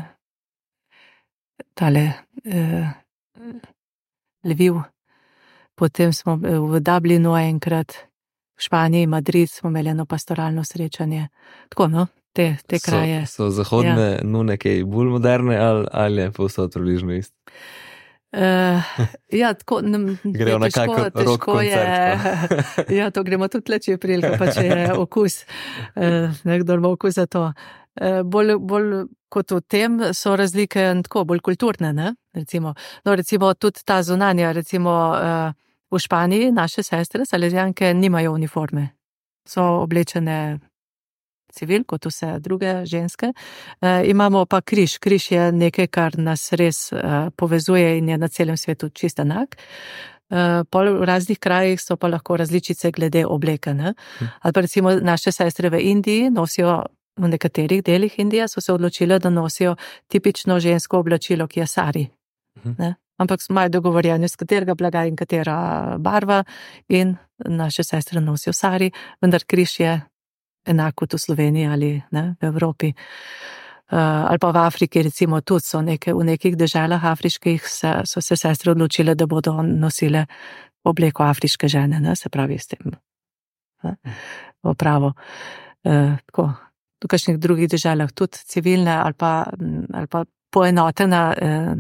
[SPEAKER 3] tale, eh, Lviv, potem smo v Dublinu enkrat, v Španiji, Madrid smo imeli eno pastoralno srečanje. Tako, no, te, te kraje.
[SPEAKER 2] So, so zahodne ja. nune kaj bolj moderne ali, ali je povsod približno isto?
[SPEAKER 3] Uh, ja, tako, ne,
[SPEAKER 2] Grejo na
[SPEAKER 3] težko,
[SPEAKER 2] kak rock
[SPEAKER 3] težko je,
[SPEAKER 2] koncert.
[SPEAKER 3] Ja, to gremo tudi leče prilika, pa če je okus, uh, nekdo ima okus za to. Uh, bolj, bolj kot v tem so razlike tako, bolj kulturne, ne? Recimo, no, recimo tudi ta zunanja, recimo uh, v Španiji naše sestre, salezijanke, nimajo uniforme. So oblečene civil, kot vse druge ženske. E, imamo pa križ. Križ je nekaj, kar nas res e, povezuje in je na celem svetu čist enak. E, pol v raznih krajih so pa lahko različice glede obleke. Ne? Ali pa recimo naše sestre v Indiji nosijo, v nekaterih delih Indije so se odločile, da nosijo tipično žensko oblačilo, ki je sari. Ne? Ampak imajo dogovorjeno, z katerega blaga in katera barva in naše sestre nosijo sari, vendar križ je enako kot v Sloveniji ali ne, v Evropi. Uh, ali pa v Afriki, recimo, tudi so neke, v nekih deželah afriških se, so se sestre odločile, da bodo nosile obleko afriške žene, ne, se pravi s tem opravo. Uh, tako, v kakšnih drugih deželah tudi civilne ali pa, ali pa poenotena uh,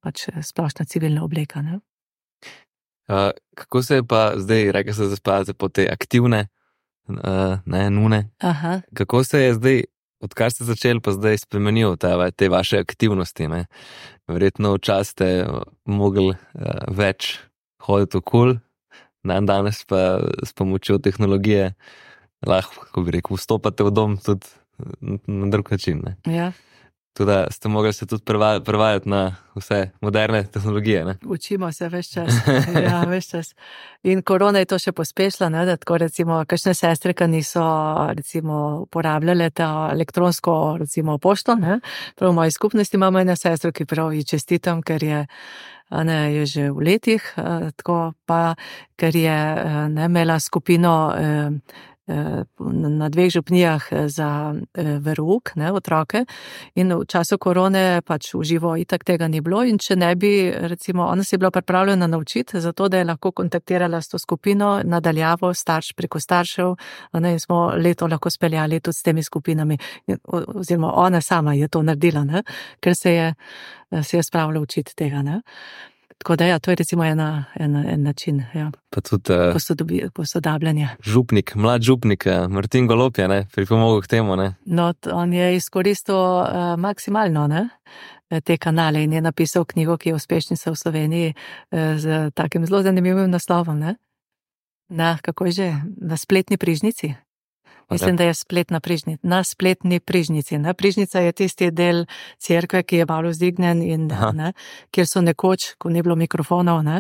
[SPEAKER 3] pač splošna civilna obleka. Ne?
[SPEAKER 2] Uh, kako se je pa zdaj, rekel se, zaspavate po te aktivne, uh, ne, nune.
[SPEAKER 3] Aha.
[SPEAKER 2] Kako se je zdaj, odkar ste začeli, pa zdaj spremenil te, te vaše aktivnosti? Ne? Verjetno včasih ste mogli uh, več hoditi okoli, dan danes pa s pomočjo tehnologije lahko, ko bi rekel, vstopate v dom tudi na drug način. Ne?
[SPEAKER 3] Ja.
[SPEAKER 2] Tudi ste mogli se tudi prevajati na vse moderne tehnologije. Ne?
[SPEAKER 3] Učimo se ves čas. Ja, ves čas. In korona je to še pospešila, ne, da tako recimo, kakšne sestre, ki niso recimo uporabljale ta elektronsko recimo pošto, ne. Prav v moji skupnosti imamo eno sestro, ki prav ji čestitam, ker je, ne, je že v letih, tako pa, ker je ne, imela skupino eh, na dveh župnijah za verouk, ne, otroke, in v času korone pač v živo itak tega ni bilo, in če ne bi, recimo, ona si je bila pripravljena naučiti, zato da je lahko kontaktirala s to skupino nadaljavo, starš preko staršev, ne, in smo leto lahko speljali tudi s temi skupinami, oziroma ona sama je to naredila, ne, ker se je, se je spravila učiti tega, ne. Tako da ja, to je recimo ena, ena, en način, ja.
[SPEAKER 2] Pa tudi uh,
[SPEAKER 3] Posodobi, posodabljanje.
[SPEAKER 2] Župnik, mlad župnik, Martin Golob je, ne, pripomogel k temu, ne.
[SPEAKER 3] No, on je izkoristil uh, maksimalno, ne, te kanale in je napisal knjigo, ki je uspešnica v Sloveniji uh, z takim zelo zanimivim naslovom, ne. Na, kako je že, na spletni prižnici. Mislim, da je spletna prižnica, na spletni prižnici. Ne? Prižnica je tisti del cerkve, ki je malo vzdignjen in ne, kjer so nekoč, ko ni bilo mikrofonov, ne,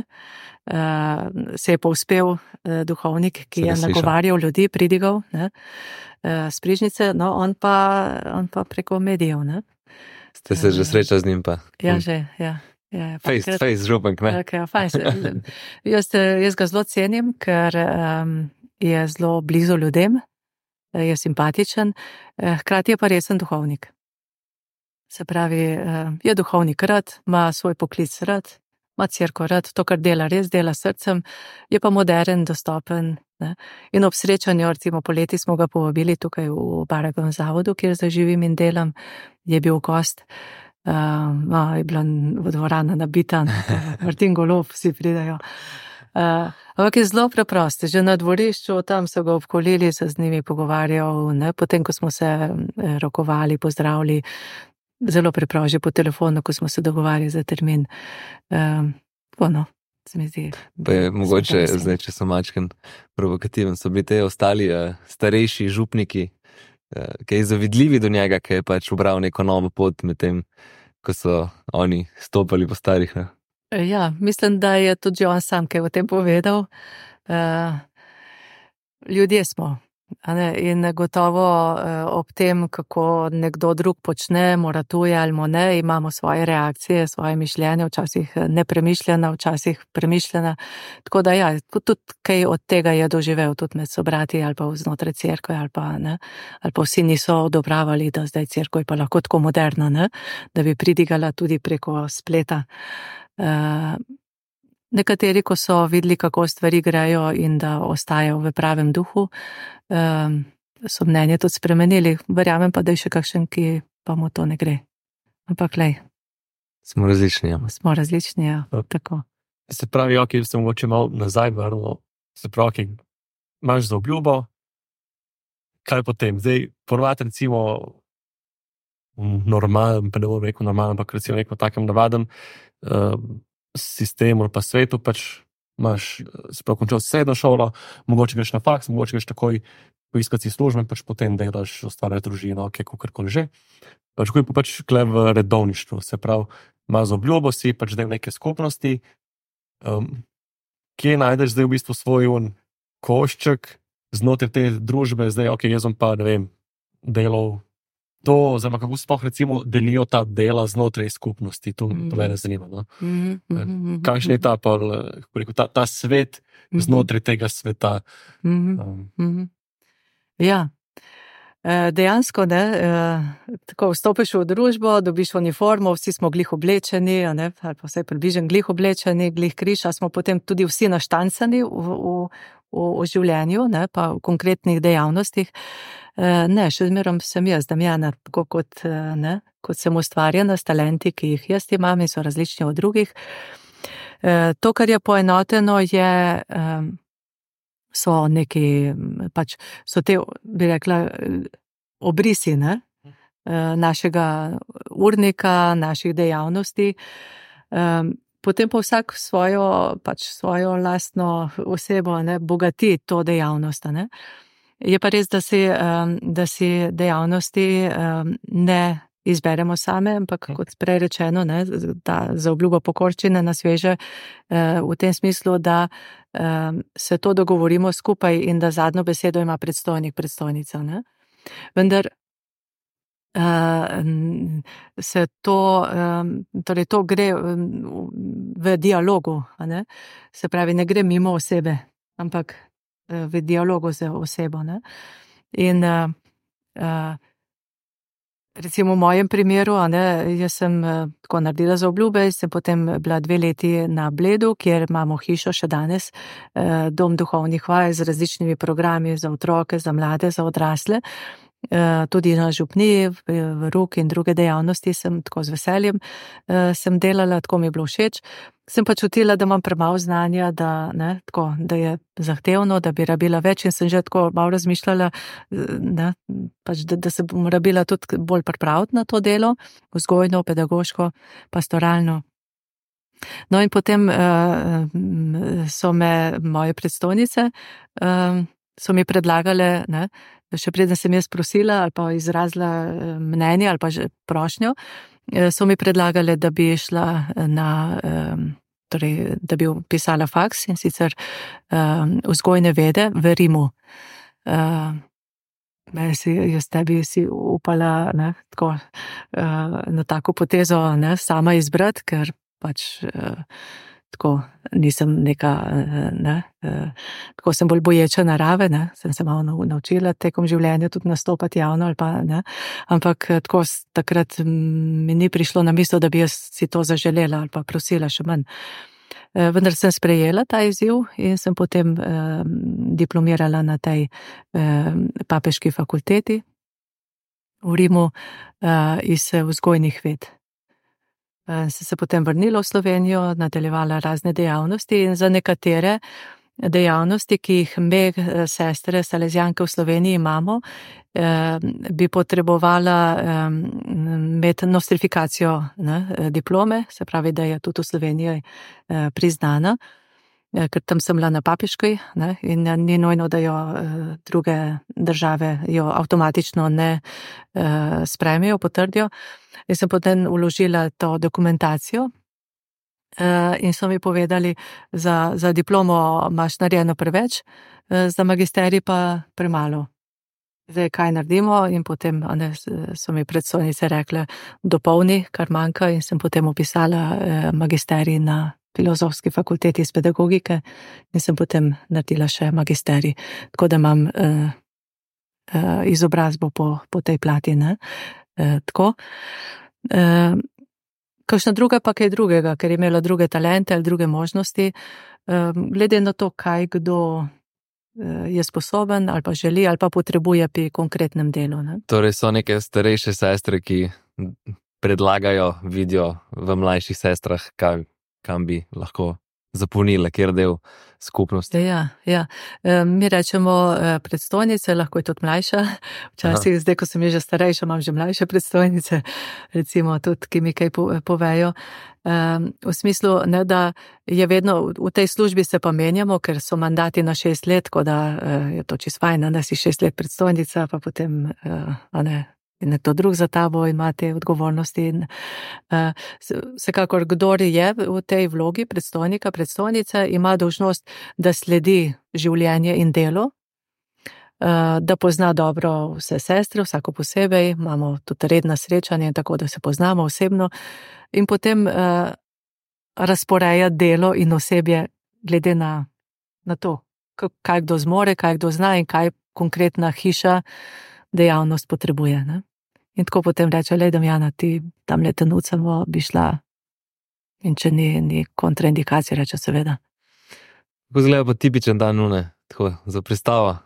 [SPEAKER 3] uh, se je povzpel uh, duhovnik, ki je nagovarjal ljudi, pridigal, ne, uh, s prižnice, no, on pa, on pa preko medijev, ne.
[SPEAKER 2] Ste se uh, že srečali z njim pa?
[SPEAKER 3] Ja, že, ja. Ja,
[SPEAKER 2] face to face župank, ne?
[SPEAKER 3] Okay, jaz, jaz ga zelo cenim, ker um, je zelo blizu ljudem, je simpatičen, hkrati je pa resen duhovnik. Se pravi, je duhovnik rad, ima svoj poklic rad, ima cerkev rad, to, kar dela, res dela srcem, je pa moderen, dostopen. Ne? In ob srečanju, recimo poleti smo ga povabili tukaj v Baragovem zavodu, kjer zdaj živim in delam, je bil gost, uh, no, je bila v dvorana nabita, Martin Golob, vsi pridajo. Uh, ampak je zelo preprosto, že na dvorišču, tam so ga obkolili, se z njimi pogovarjal, ne? Potem, ko smo se rokovali, pozdravili, zelo preprosto, po telefonu, ko smo se dogovarjali za termin. Uh, ono, se mi zdi.
[SPEAKER 2] Pa je mogoče, zdaj, če so mačken provokativen, so bili te ostali uh, starejši župniki, uh, ki je zavidljivi do njega, ki je pač ubral neko novo pot med tem, ko so oni stopali po starih, ne?
[SPEAKER 3] Ja, mislim, da je tudi on sam, ki je o tem povedal. Uh, ljudje smo. Ne? In gotovo uh, ob tem, kako nekdo drug počne, moratuje ali mu ne, imamo svoje reakcije, svoje mišljenje, včasih nepremišljena, včasih premišljena. Tako da ja, tudi kaj od tega je doživel, tudi med sobrati ali pa znotraj cerkve, ali pa, ne? Ali pa vsi niso odobravali, da zdaj cerkev je pa lahko tako moderna, ne? Da bi pridigala tudi preko spleta. Uh, nekateri, ko so videli, kako stvari grejo in da ostajajo v pravem duhu, uh, so mnenje tudi spremenili. Verjamem pa, da je še kakšen, ki pa mu to ne gre. Ampak lej.
[SPEAKER 2] Smo različni, ja.
[SPEAKER 3] Smo različni, ja. Tako.
[SPEAKER 4] Se pravi, ok, se mogoče malo nazaj vrnilo. Se pravi, ok, imaš za obljubo, kaj potem? Zdaj, ponovati recimo normalen, pa ne bom rekel normalen, ampak recimo nekom takem navaden uh, sistemu ali pa svetu, pač imaš, se pravi, končal srednjo šolo, mogoče greš na faks, mogoče greš takoj poiskati si službe, pač potem delaš, ustvarjaš družino, ok, kakorkoli že. Pač ko je pa pač kle v redovništvu, se pravi, imaš obljubo, si pač del neke skupnosti, um, kje najdeš zdaj v bistvu svoj un košček znotraj te družbe, zdaj, ok, jaz sem pa, ne vem, delal to, oziroma kako sploh recimo delijo ta dela znotraj skupnosti, to, mm. to mene zanima. No? Mm, mm, mm, Kakšen je ta, pa, kako rekel, ta, ta svet mm. znotraj tega sveta?
[SPEAKER 3] Mm, um. mm. Ja, dejansko, ne, tako vstopiš v družbo, dobiš uniformo, vsi smo glih oblečeni, ne, ali pa vse približen glih oblečeni, glih križ, a smo potem tudi vsi naštancani v, v, v, v življenju, ne, pa v konkretnih dejavnostih. Ne, še zmerom sem jaz, Damjana, tako kot, ne, kot sem ustvarjena s talenti, ki jih jaz imam in so različni od drugih. To, kar je poenoteno, je, so neki, pač so te, bi rekla, obrisi, ne, našega urnika, naših dejavnosti. Potem pa vsak svojo, pač svojo lastno osebo, ne, bogati to dejavnost, ne. Je pa res, da si, da si dejavnosti ne izberemo same, ampak kot prej rečeno, ne, da za obljubo pokorščine na sveže, v tem smislu, da se to dogovorimo skupaj in da zadnjo besedo ima predstojnik, predstojnica, ne. Vendar se to, torej to gre v dialogu, ne. Se pravi, ne gre mimo osebe, ampak v dialogu z osebo, ne. In recimo v mojem primeru, ne, jaz sem tako naredila za obljube, sem potem bila dve leti na Bledu, kjer imamo hišo še danes, dom duhovnih vaj z različnimi programi za otroke, za mlade, za odrasle. Tudi na župniji, v Ruk in druge dejavnosti sem tako z veseljem sem delala, tako mi je bilo všeč. Sem pa čutila, da imam premalo znanja, da, ne, tako, da je zahtevno, da bi rabila več in sem že tako malo razmišljala, ne, pač, da, da se bom rabila tudi bolj pripraviti na to delo, vzgojno, pedagoško, pastoralno. No in potem so me moje predstojnice, so mi predlagale, ne, še preden sem jaz prosila ali pa izrazila mnenje ali pa že prošnjo, so mi predlagale, da bi šla na, torej, da bi pisala faks in sicer vzgojne vede v Rimu. Si, jaz tebi si upala, ne, tako, na tako potezo, ne, sama izbrati, ker pač tako nisem neka, ne, tako sem bolj boječa narave, ne, sem se malo naučila tekom življenja tudi nastopati javno ali pa, ne, ampak tako takrat mi ni prišlo na misel, da bi jaz si to zaželela ali pa prosila še manj. Vendar sem sprejela ta izziv in sem potem diplomirala na tej papeški fakulteti v Rimu iz vzgojnih ved. Sem se potem vrnila v Slovenijo, nadaljevala razne dejavnosti in za nekatere dejavnosti, ki jih me, sestre, salezijanke v Sloveniji imamo, bi potrebovala imeti nostrifikacijo, ne, diplome, se pravi, da je tudi v Sloveniji priznana, ker tam sem bila na papeški, ne, in ni nujno, da jo druge države jo avtomatično ne sprejmejo, potrdijo. In sem potem vložila to dokumentacijo in so mi povedali, za, za diplomo imaš narejeno preveč, za magisterij pa premalo. Zdaj, kaj naredimo? In potem, ne, so mi predstojnice rekle, dopolni, kar manjka, in sem potem opisala magisterij na Filozofski fakulteti iz pedagogike in sem potem naredila še magisterij. Tako da imam uh, uh, izobrazbo po, po tej plati, ne. Uh, tako. Uh, kakšna druga pa kaj drugega, ker je imela druge talente ali druge možnosti, uh, glede na to, kaj kdo uh, je sposoben ali pa želi ali pa potrebuje pri konkretnem delu, ne.
[SPEAKER 2] Torej so neke starejše sestre, ki predlagajo, vidijo v mlajših sestrah, kaj kam bi lahko zapolnile, kjer del skupnosti.
[SPEAKER 3] Ja, ja. Mi rečemo predstojnice, lahko je tudi mlajša. Včasih, zdaj, ko sem že starejša, imam že mlajše predstojnice, recimo tudi, ki mi kaj povejo. V smislu, ne, da je vedno, v tej službi se pa menjamo, ker so mandati na šest let, tako da je to čisto fajn, da si šest let predstojnica, pa potem, a ne, in nekdo drug za tabo ima te odgovornosti. In, uh, vsekakor, kdor je v tej vlogi predstojnika, predstojnice, ima dolžnost, da sledi življenje in delo, uh, da pozna dobro vse sestre, vsako posebej, imamo tudi redna srečanja, tako da se poznamo osebno in potem uh, razporeja delo in osebje glede na, na to, kaj kdo zmore, kaj kdo zna in kaj konkretna hiša, dejavnost potrebuje, ne. In tako potem reče, lej, Damjana, ti tam letenucamo, bi šla, in če ni, ni kontraindikacije, reče seveda.
[SPEAKER 2] Kako izgleda pa tipičen dan une tako za pristavo?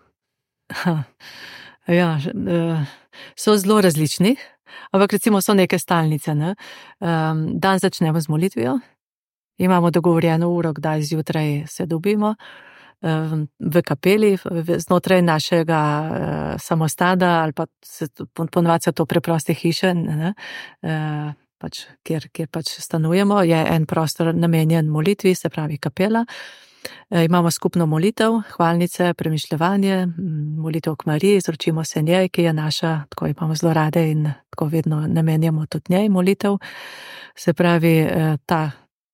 [SPEAKER 3] Ja, so zelo različni, ampak recimo so neke stalnice. Ne? Dan začnemo z molitvijo, imamo dogovorjeno uro, kdaj zjutraj se dobimo v kapeli, znotraj našega samostada ali pa ponovadi so to preproste hiše, ne? Pač, kjer, kjer pač stanujemo, je en prostor namenjen molitvi, se pravi kapela. E, imamo skupno molitev, hvalnice, premišljevanje, molitev k Mariji, izročimo se njej, ki je naša, tako imamo zelo rade in tako vedno namenjamo tudi njej molitev. Se pravi, ta,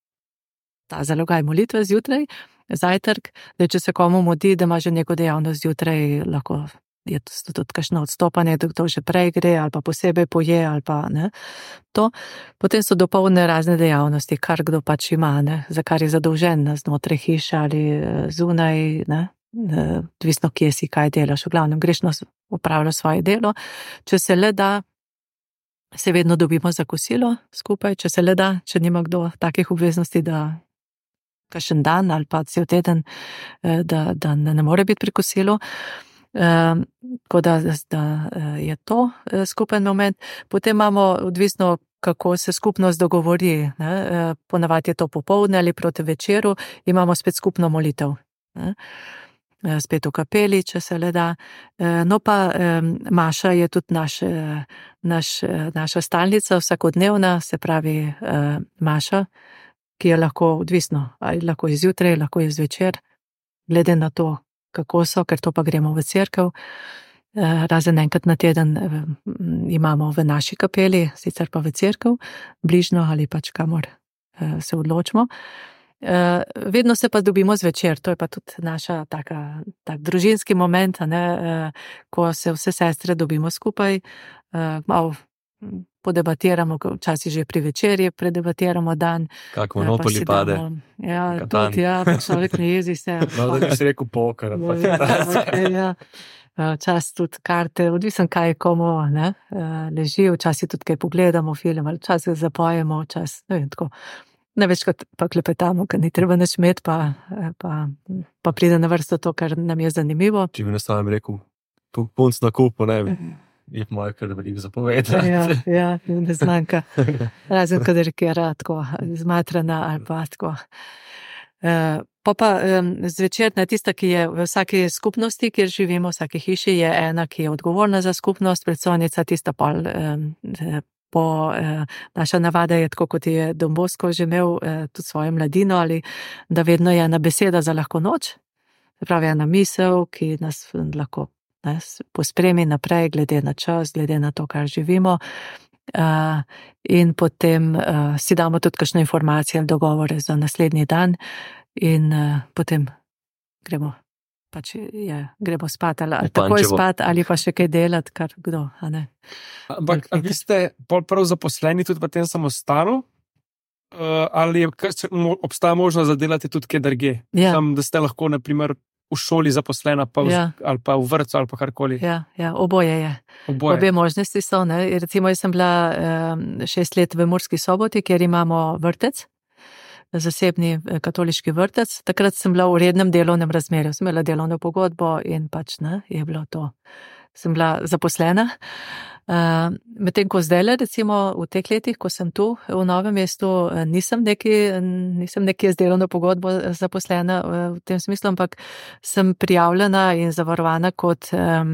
[SPEAKER 3] ta zalogaj molitve zjutraj, zajtrk, da če se komu modi, da ima že neko dejavnost zjutraj, lahko je to tudi kakšno odstopanje, da to že prej gre ali pa posebej poje ali pa ne. To. Potem so dopoldne razne dejavnosti, kar kdo pač ima, ne, za kar je zadolžen znotraj hiše ali zunaj, ne, odvisno kje si, kaj delaš, v glavnem greš opravlja svoje delo. Če se le da, se vedno dobimo za kosilo skupaj, če se le da, če nima kdo takih obveznosti, da kakšen dan ali pa cel teden, da, da ne, ne more biti pri kosilu. Tako da, da je to skupen moment. Potem imamo odvisno, kako se skupnost dogovori. Ne? Ponavadi je to popoldne ali proti večeru, imamo spet skupno molitev. Ne? Spet v kapeli, če se le da. No pa maša je tudi naš, naš, naša stalnica, vsakodnevna, se pravi maša, ki je lahko odvisno, ali lahko je zjutraj, lahko je zvečer, glede na to, kako so, ker to pa gremo v cerkev. Razen enkrat na teden imamo v naši kapeli, sicer pa v cerkev, bližno ali pač kamor se odločimo. Vedno se pa dobimo zvečer, to je pa tudi naša taka, tak družinski moment, ne, ko se vse sestre dobimo skupaj, malo podebatiramo, včasih že pri večerji predebatiramo dan.
[SPEAKER 2] Kako monopoli pade.
[SPEAKER 3] Ja, tudi, ja, človek ne jezi se.
[SPEAKER 4] No, da bi si rekel poker.
[SPEAKER 3] Ja, včasih tudi karte, odvisen kaj komu, ne, leži, včasih tudi kaj pogledamo film, ali včasih zapojemo, včasih, ne vem, tako. Največkrat pa klepetamo, ker ni treba nič imeti, pa, pa, pa pride na vrsto to, kar nam je zanimivo.
[SPEAKER 4] Če bi nastavim rekel, punc na kupu, ne bi. Je pa moje kar veliko zapovedati.
[SPEAKER 3] Ja, ja, ne zmanjka. Razen, kadar je rad tako zmatrana ali pa tako. E, pa pa zvečerna tista, ki je v vsaki skupnosti, kjer živimo, v vsaki hiši, je ena, ki je odgovorna za skupnost, predstojnica tista pol, e, po, e, naša navada je tako, kot je Don Bosco že imel e, tudi svojo mladino, ali da vedno je ena beseda za lahko noč, se pravi ena misel, ki nas lahko ne, pospremi naprej, glede na čas, glede na to, kar živimo. Uh, in potem uh, si damo tudi kakšne informacije ali dogovore za naslednji dan in uh, potem gremo, pač je, gremo spat ali, ali takoj spat ali pa še kaj delati, kar kdo, a ne.
[SPEAKER 5] Ampak, a vi ste prav zaposleni tudi v tem samostanu? Uh, ali obstaja možnost za delati tudi kje drugje?
[SPEAKER 3] Ja.
[SPEAKER 5] Tam, da ste lahko, na primer, v šoli zaposlena, pa v,
[SPEAKER 3] ja.
[SPEAKER 5] ali pa v vrtcu, ali pa karkoli.
[SPEAKER 3] Ja, ja, oboje je.
[SPEAKER 5] Oboje.
[SPEAKER 3] Obe možnosti so. Ne? Recimo, jaz sem bila um, šest let v Murski Soboti, kjer imamo vrtec, zasebni katoliški vrtec. Takrat sem bila v rednem delovnem razmerju. Sem imela delovno pogodbo in pač ne, je bilo to. Sem bila zaposlena. Uh, medtem ko zdaj, recimo v teh letih, ko sem tu v Novem mestu, nisem neki, nisem neki z delovno pogodbo zaposlena v tem smislu, ampak sem prijavljena in zavarovana kot um,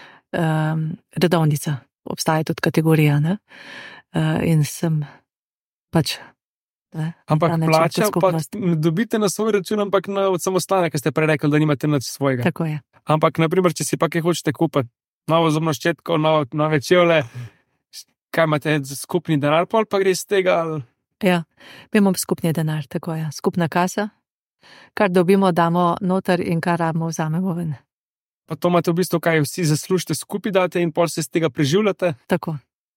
[SPEAKER 3] um, redovnica. Obstaja tudi kategorija, ne? Uh, in sem pač. Ne,
[SPEAKER 5] ampak plača pa dobite na svoj račun, ampak na od samostana, ker ste prej rekli, da nimate nič svojega.
[SPEAKER 3] Tako je.
[SPEAKER 5] Ampak, na primer, če si pa kaj hočete kupiti, novo zobno ščetko, novo, nove čevlje, kaj imate skupni denar, pol pa gre iz tega? Ali...
[SPEAKER 3] Ja, mi imamo skupni denar, tako je, skupna kasa, kar dobimo, damo noter in kar rabimo, vzamemo ven.
[SPEAKER 5] Pa to imate v bistvu, kaj vsi zaslužite skupaj date in pol se iz tega preživljate?
[SPEAKER 3] Tako.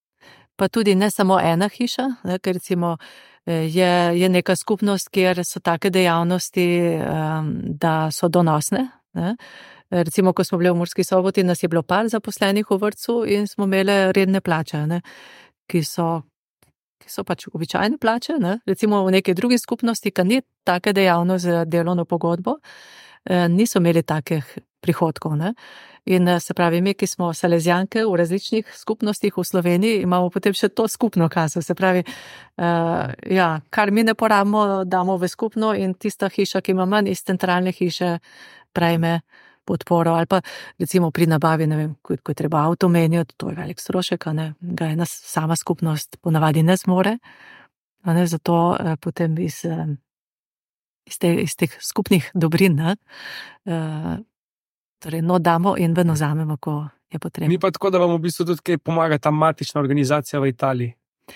[SPEAKER 3] Pa tudi ne samo ena hiša, ne, ker recimo je, je neka skupnost, kjer so take dejavnosti, um, da so donosne, ne. Recimo, ko smo bili v Murski Soboti, nas je bilo par zaposlenih v vrtcu in smo imeli redne plače, ne, ki so, ki so pač običajne plače. Ne. Recimo v neki drugi skupnosti, ki ni take dejavnosti z delovno pogodbo, niso imeli takih prihodkov. Ne? In se pravi, mi, ki smo salezijanke v različnih skupnostih v Sloveniji, imamo potem še to skupno kaso. Se pravi, uh, ja, kar mi ne porabimo, damo v skupno in tista hiša, ki ima manj iz centralne hiše, prejme podporo. Ali pa recimo pri nabavi, ne vem, ko, ko je treba avto menjati, to je velik strošek, a ne, ga ena sama skupnost ponavadi ne zmore. A ne, zato uh, potem iz, uh, iz, te, iz teh skupnih dobrin, ne, uh, torej, no, damo in ven vzamemo, ko je potrebno.
[SPEAKER 5] Ni pa tako, da vam v bistvu tudi kaj pomaga ta matična organizacija v Italiji?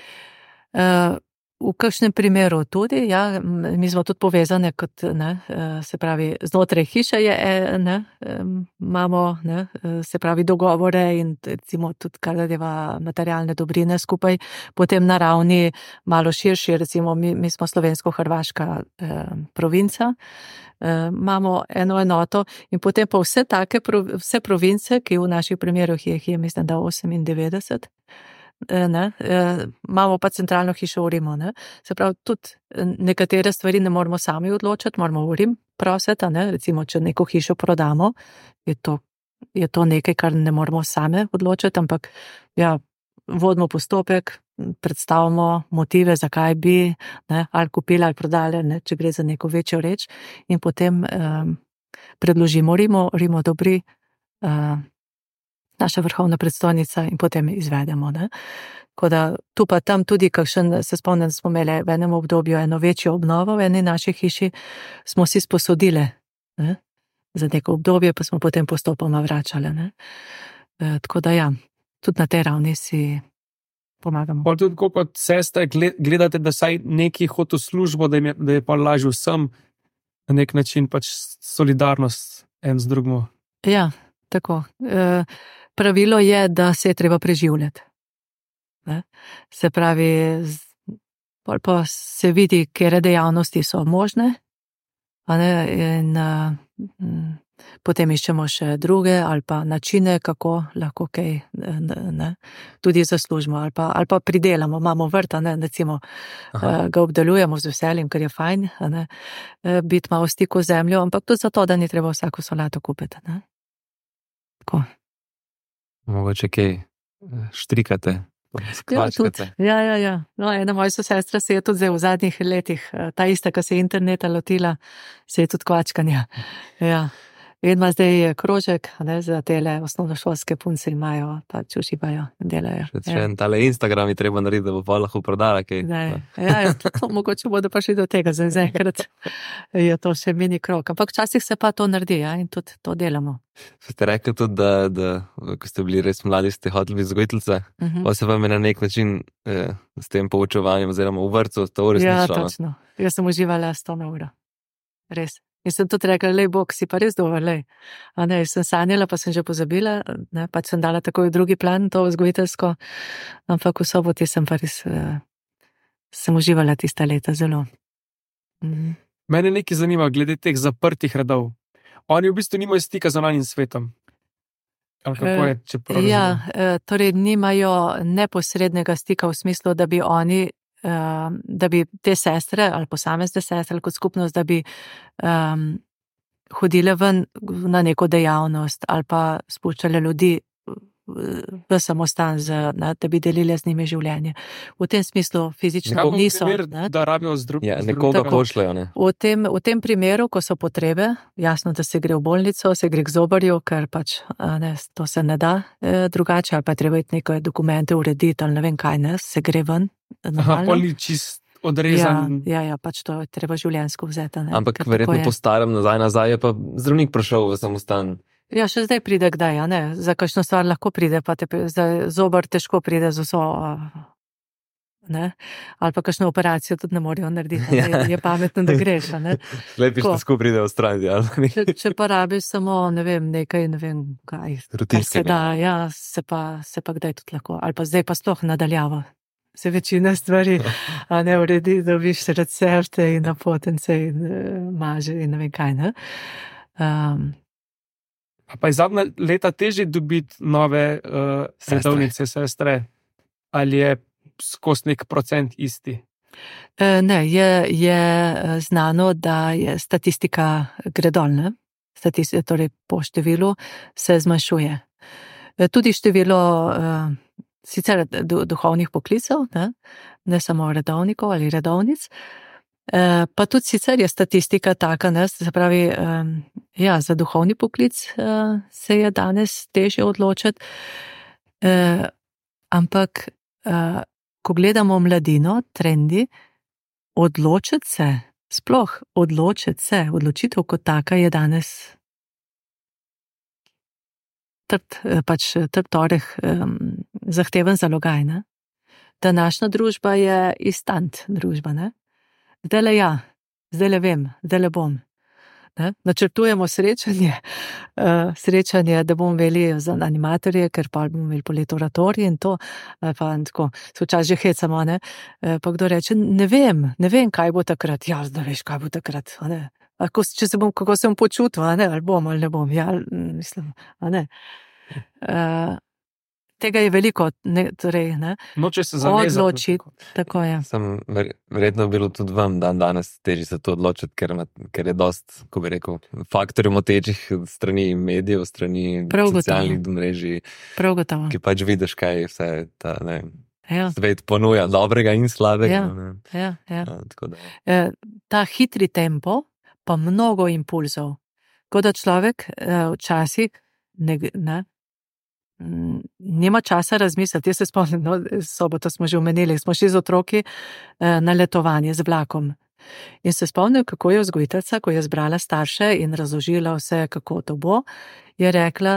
[SPEAKER 3] Uh, v kakšnem primeru tudi, ja, mi smo tudi povezane, kot, ne, se pravi, znotraj hiše je, ne, imamo, ne, se pravi, dogovore in recimo tudi kar zadeva materialne dobrine skupaj, potem na ravni malo širši, recimo mi, mi smo slovensko-hrvaška eh, provinca, eh, imamo eno enoto in potem pa vse take, vse province, ki v naših primerih je, je mislim, da osemindevetdeset, Ne, eh, imamo pa centralno hišo v Rimu. Ne. Se pravi, tudi nekatere stvari ne moramo sami odločiti, moramo v Rim prositi, ne. Recimo, če neko hišo prodamo, je to, je to nekaj, kar ne moramo same odločiti, ampak ja, vodimo postopek, predstavimo motive, zakaj bi, ne, ali kupili ali prodali, ne, če gre za neko večjo reč in potem eh, predložimo Rimu, Rimu dobri eh, naša vrhovna predstojnica in potem izvedemo. Ne? Tako da tu pa tam tudi, kakšen, se spomnim, smo imeli v enem obdobju eno večjo obnovo v eni naši hiši, smo si sposodile, ne? Za neko obdobje, pa smo potem postopoma vračali. Ne? E, tako da ja, tudi na tej ravni si pomagamo.
[SPEAKER 5] Pa tudi kot sestre gledate, da saj neki hod v službo, da je, da je pa lažje vsem na nek način pač solidarnost en z drugim.
[SPEAKER 3] Ja, tako. E, Pravilo je, da se je treba preživljati. Ne? Se pravi, pol pa se vidi, kere dejavnosti so možne, a ne, in uh, potem iščemo še druge ali pa načine, kako lahko kaj ne, tudi zaslužimo ali pa, ali pa pridelamo. Imamo vrt, a ne, recimo, uh, ga obdelujemo z veseljem, ker je fajn, a ne, biti malo v stiku z zemljo, ampak tudi zato, da ni treba vsako solato kupiti. Ne? Tako.
[SPEAKER 2] Mogoče kaj štrikate, skvačkate.
[SPEAKER 3] Ja, ja, ja. No, ena moja sestra se je tudi zdaj v zadnjih letih, ta ista, ki se je interneta lotila, se je tudi kvačkanja. Ja. In ima zdaj krožek, ne, za tele osnovnošolske punce imajo, pač uživajo, delajo.
[SPEAKER 2] Še en tale Instagram je treba narediti, da bo pa lahko prodala kaj.
[SPEAKER 3] Ja, ja, to mogoče bodo pa še do tega, za enkrat je to še mini krok. Ampak včasih se pa to naredi, ja, in tudi to delamo.
[SPEAKER 2] Ste rekli tudi, da, da ko ste bili res mladi, ste hoteli biti vzgojiteljice, uh -huh. pa se vam je na nek način eh, s tem poučevanjem oziroma v vrtcu to uresničilo.
[SPEAKER 3] Ja, točno. Jaz sem uživala sto na uro. Res. In sem tudi rekla, lej, Bog, si pa res dober, lej. A ne, sem sanjala, pa sem že pozabila, ne, pač sem dala takoj v drugi plan, to vzgojiteljsko, ampak v soboti sem pa res, uh, sem uživala tista leta zelo. Mhm.
[SPEAKER 5] Mene nekaj zanima, glede teh zaprtih redov. Oni v bistvu nimajo stika z zunanjim svetom. Ali kako je, če prav razumem?
[SPEAKER 3] Ja, torej nimajo neposrednega stika v smislu, da bi oni da bi te sestre ali posamezne sestre ali kot skupnost, da bi um, hodile ven na neko dejavnost ali pa spuščale ljudi v samostan, z, ne, da bi delile z njimi življenje. V tem smislu fizično
[SPEAKER 5] ja,
[SPEAKER 3] niso.
[SPEAKER 5] Primer, da rabijo z drugim.
[SPEAKER 2] Ja, nekoga pošljajo, ne.
[SPEAKER 3] V tem, v tem primeru, ko so potrebe, jasno, da se gre v bolnico, se gre k zobarju, ker pač ne, to se ne da eh, drugače, ali pa treba iti neke dokumente urediti, ali ne vem kaj, ne, se gre ven.
[SPEAKER 5] Aha, pol ni čist odrezan.
[SPEAKER 3] Ja, ja, ja, pač to je treba življenjsko vzeti. Ne,
[SPEAKER 2] ampak verjetno po starem nazaj, nazaj je pa zdravnik prišel v samostan.
[SPEAKER 3] Ja, še zdaj pride kdaj, ja, ne, za kakšno stvar lahko pride, pa te, za zobar težko pride z vso, ne, ali pa kakšno operacijo tudi ne morajo narediti, ne, ja. Je pametno, da greš, ne.
[SPEAKER 2] Lepiš, da skupaj pride v strani, ali?
[SPEAKER 3] Če, če pa rabiš samo, ne vem, nekaj, ne vem, kaj, kar se da, ja, se pa, se pa kdaj tudi lahko, ali pa zdaj pa sploh nadaljavo. Se večina stvari, a ne uredi, dobiš recepte in napotence in uh, maže in ne vem kaj, ne. Um,
[SPEAKER 5] Pa je zadnja leta težje dobiti nove uh, redovnice, sestre, ali je skozi nek procent isti?
[SPEAKER 3] Ne, je, je znano, da je statistika gre dol, ne? statistično, torej po številu, se zmanjšuje. Tudi število uh, sicer duhovnih poklicev, ne, ne samo redovnikov ali redovnic, uh, pa tudi sicer je statistika taka, ne, se pravi, um, ja, za duhovni poklic uh, se je danes težje odločiti, uh, ampak uh, ko gledamo mladino, trendi, odločiti se, sploh odločiti se, odločitev kot taka je danes trd, pač trd oreh, um, zahteven zalogaj, ne. Današnja družba je instant družba, ne. Zdajle ja, zdajle vem, zdajle bom. Ne? Načrtujemo srečanje, uh, srečanje, da bomo imeli za animatorje, ker pa bomo imeli polet oratorij in to, uh, pa tako, se včasih že hecamo, ne? Uh, pa kdo reče, ne vem, ne vem, kaj bo takrat, ja, zdaj veš, kaj bo takrat, a ne, Ako, če se bom, kako se bom počutil, a ne, ali bom, ali ne bom, ja, mislim, a ne. Uh, tega je veliko, ne, torej, ne.
[SPEAKER 5] Noče se zavezati.
[SPEAKER 3] Odločiti, tako je.
[SPEAKER 2] Sem verjetno bilo tudi vam dan danes težje se to odločiti, ker, ker je dost, ko bi rekel, faktorjev motečih strani medijev, strani
[SPEAKER 3] Prav
[SPEAKER 2] socialnih
[SPEAKER 3] gotovo.
[SPEAKER 2] mrežij,
[SPEAKER 3] Prav gotovo.
[SPEAKER 2] ki pač vidiš, kaj vse ta, ne,
[SPEAKER 3] Ja,
[SPEAKER 2] svet ponuja, dobrega in slabega.
[SPEAKER 3] Ja.
[SPEAKER 2] Ne.
[SPEAKER 3] ja, ja.
[SPEAKER 2] Ja, tako da,
[SPEAKER 3] Eh, ta hitri tempo, pa mnogo impulzov. Tako da človek eh, včasih ne, ne, mm, nima časa razmisliti. Jaz se spomnim, no, soboto smo že omenili, smo šli z otroki eh, na letovanje z vlakom. In se spomnim, kako je vzgojiteljica, ko je zbrala starše in razložila vse, kako to bo, je rekla,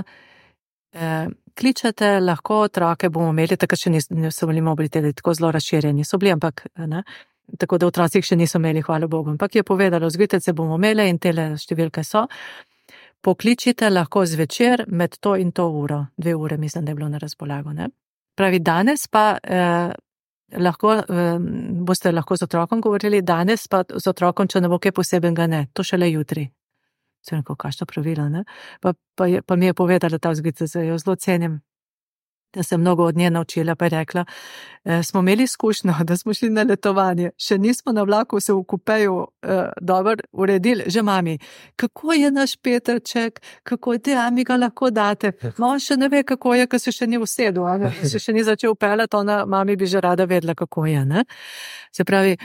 [SPEAKER 3] eh, kličete lahko otroke, bomo imeli, takrat še niso, niso bili mobiliteti tako zelo razširjeni, so bili, ampak ne, tako da otroci še niso imeli, hvala Bogu. Ampak je povedala, vzgojiteljice bomo imeli in tele številke so. Pokličite lahko zvečer med to in to uro, dve ure mislim, da je bilo na razpolago. Ne? Pravi, danes pa eh, lahko, eh, boste lahko z otrokom govorili, danes pa z otrokom, če ne bo kaj posebenega, ne, to šele jutri. Sem rekel, kakšno pravilo, ne? Pa, pa, je, pa mi je povedala ta vzgojiteljica, jo zelo cenim, da sem mnogo od nje naučila, pa je rekla, eh, smo imeli izkušnjo, da smo šli na letovanje, še nismo na vlaku se v kupeju eh, dobro uredili, že mami, kako je naš Petrček, kako je, a mi ga lahko date, no on še ne ve, kako je, ker se še ni usedel, a ne, se še ni začel peljati, ona mami bi že rada vedela, kako je, ne. Se pravi,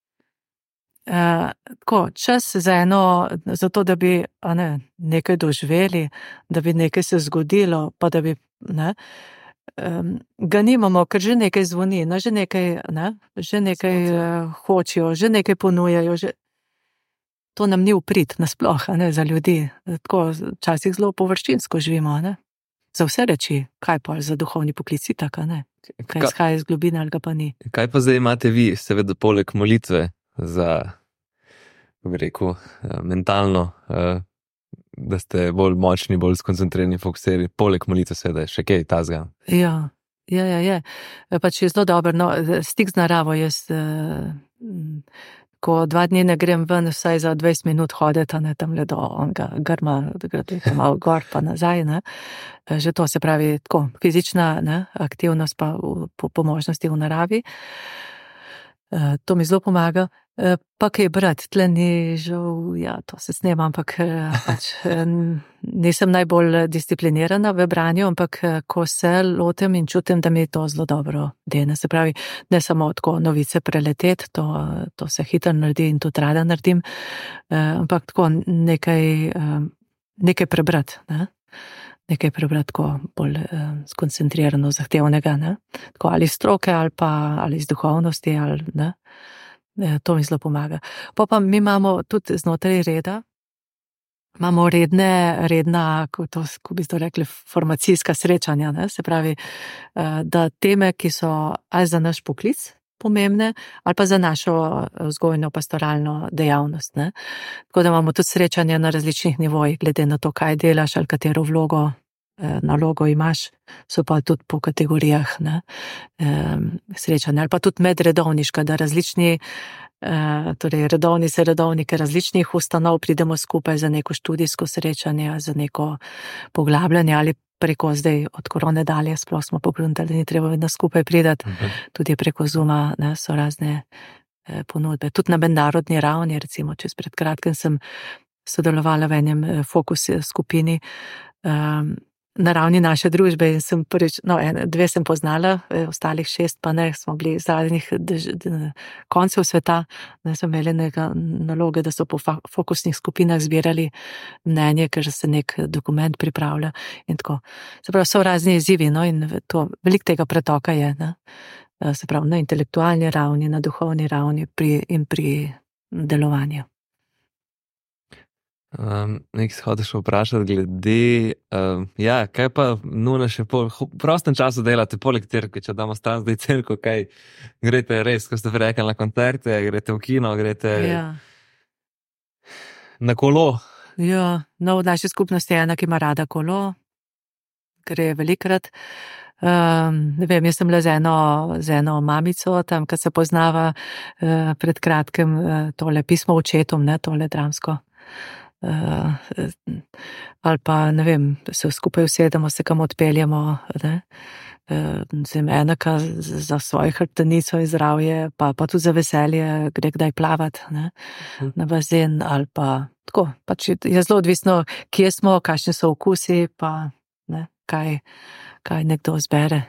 [SPEAKER 3] Uh, tako, čas za eno, zato da bi a ne, nekaj doživeli, da bi nekaj se zgodilo, pa da bi, ne, um, ga nimamo, ker že nekaj zvoni, ne, že nekaj, ne, že nekaj uh, hočijo, že nekaj ponujajo, že... to nam ni uprit nasploh, a ne, za ljudi, tako včasih zelo površinsko živimo, ne, za vse reči, kaj pa za duhovni poklici, tako, ne, kaj
[SPEAKER 2] Ka-
[SPEAKER 3] izhaja iz globine ali ga pa ni.
[SPEAKER 2] kaj pa zdaj imate vi, seveda poleg molitve, za, kako bi rekel, eh, mentalno, eh, da ste bolj močni, bolj skoncentrirani, fokusirani, poleg molitve seveda je še kaj tazga.
[SPEAKER 3] Ja, ja, ja, je. Pač je zelo dobro, no, stik z naravo, jaz, eh, m, ko dva dni ne grem ven, vsaj za dvajset minut hoditi, ne, tam le do onega grma, da gre malo gor pa nazaj, ne, Eh, že to se pravi tako, fizična, ne, aktivnost pa v, po, po možnosti v naravi. Eh, to mi zelo pomaga. Eh, pa kaj brati, tle ni žal, ja, to se snema, ampak eh, pač, eh, nisem najbolj disciplinirana v branju, ampak eh, ko se lotem in čutim, da mi to zelo dobro dene. Se pravi, ne samo tako novice preleteti, to, to se hitro naredi in tudi rada naredim, eh, ampak tako nekaj, eh, nekaj prebrati, ne? Nekaj prebrati tako bolj eh, skoncentrirano, zahtevnega, ne? Tako ali iz stroke ali pa ali iz duhovnosti, ali, ne? Eh, to mi zelo pomaga. Pa pa mi imamo tudi znotraj reda, imamo redne, redna, ko, to, ko bi to rekli, formacijska srečanja, ne? Se pravi, eh, da teme, ki so ali za naš poklic pomembne, ali pa za našo vzgojno pastoralno dejavnost, ne? Tako da imamo tudi srečanja na različnih nivojih, glede na to, kaj delaš ali katero vlogo, eh, nalogo imaš, so pa tudi po kategorijah, ne? Eh, srečanja, ali pa tudi medredovniška, da različni, eh, torej redovni se redovnike različnih ustanov pridemo skupaj za neko študijsko srečanje, za neko poglabljanje ali preko zdaj od korone dalje, sploh smo pogledali, da ni treba vedno skupaj pridati,
[SPEAKER 2] Mhm.
[SPEAKER 3] tudi preko Zooma, ne, so razne eh, ponudbe. Tudi na mednarodni ravni, recimo, čez pred kratkim sem sodelovala v enem eh, fokus skupini um, na ravni naše družbe in sem prvič, no, en, dve sem poznala, eh, ostalih šest pa ne, smo bili zadnjih koncev sveta, ne smo imeli neka naloge, da so po fa- fokusnih skupinah zbirali mnenje, ker se nek dokument pripravlja in tako. Se pravi, so razni izzivi, no, in to, veliko tega pretoka je, ne, se pravi, na intelektualni ravni, na duhovni ravni pri, in pri delovanju.
[SPEAKER 2] Um, Nek se hočeš vprašati glede, um, ja, kaj pa nujno še pol, v prostem času delate, poleg cerkve, če damo stran zdaj cerkev, kaj greste res, ko ste rekli, na koncerte, greste v kino, greste
[SPEAKER 3] Ja.
[SPEAKER 2] na kolo.
[SPEAKER 3] Ja, no, v naši skupnosti je ena, ki ima rada kolo, gre velikrat. Um, ne vem, jaz sem bila z eno, z eno mamico, tam, kad se poznava uh, pred kratkem uh, tole pismo očetom, ne, tole dramsko. Uh, ali pa, ne vem, se skupaj usedemo, se kam odpeljemo, ne. Uh, zem, enaka za svojo hrbtenico in zdravje, pa, pa tudi za veselje, gre kdaj plavat, ne, na bazen, ali pa tako, pač je zelo odvisno, kje smo, kakšni so okusi, pa ne, kaj, kaj nekdo zbere.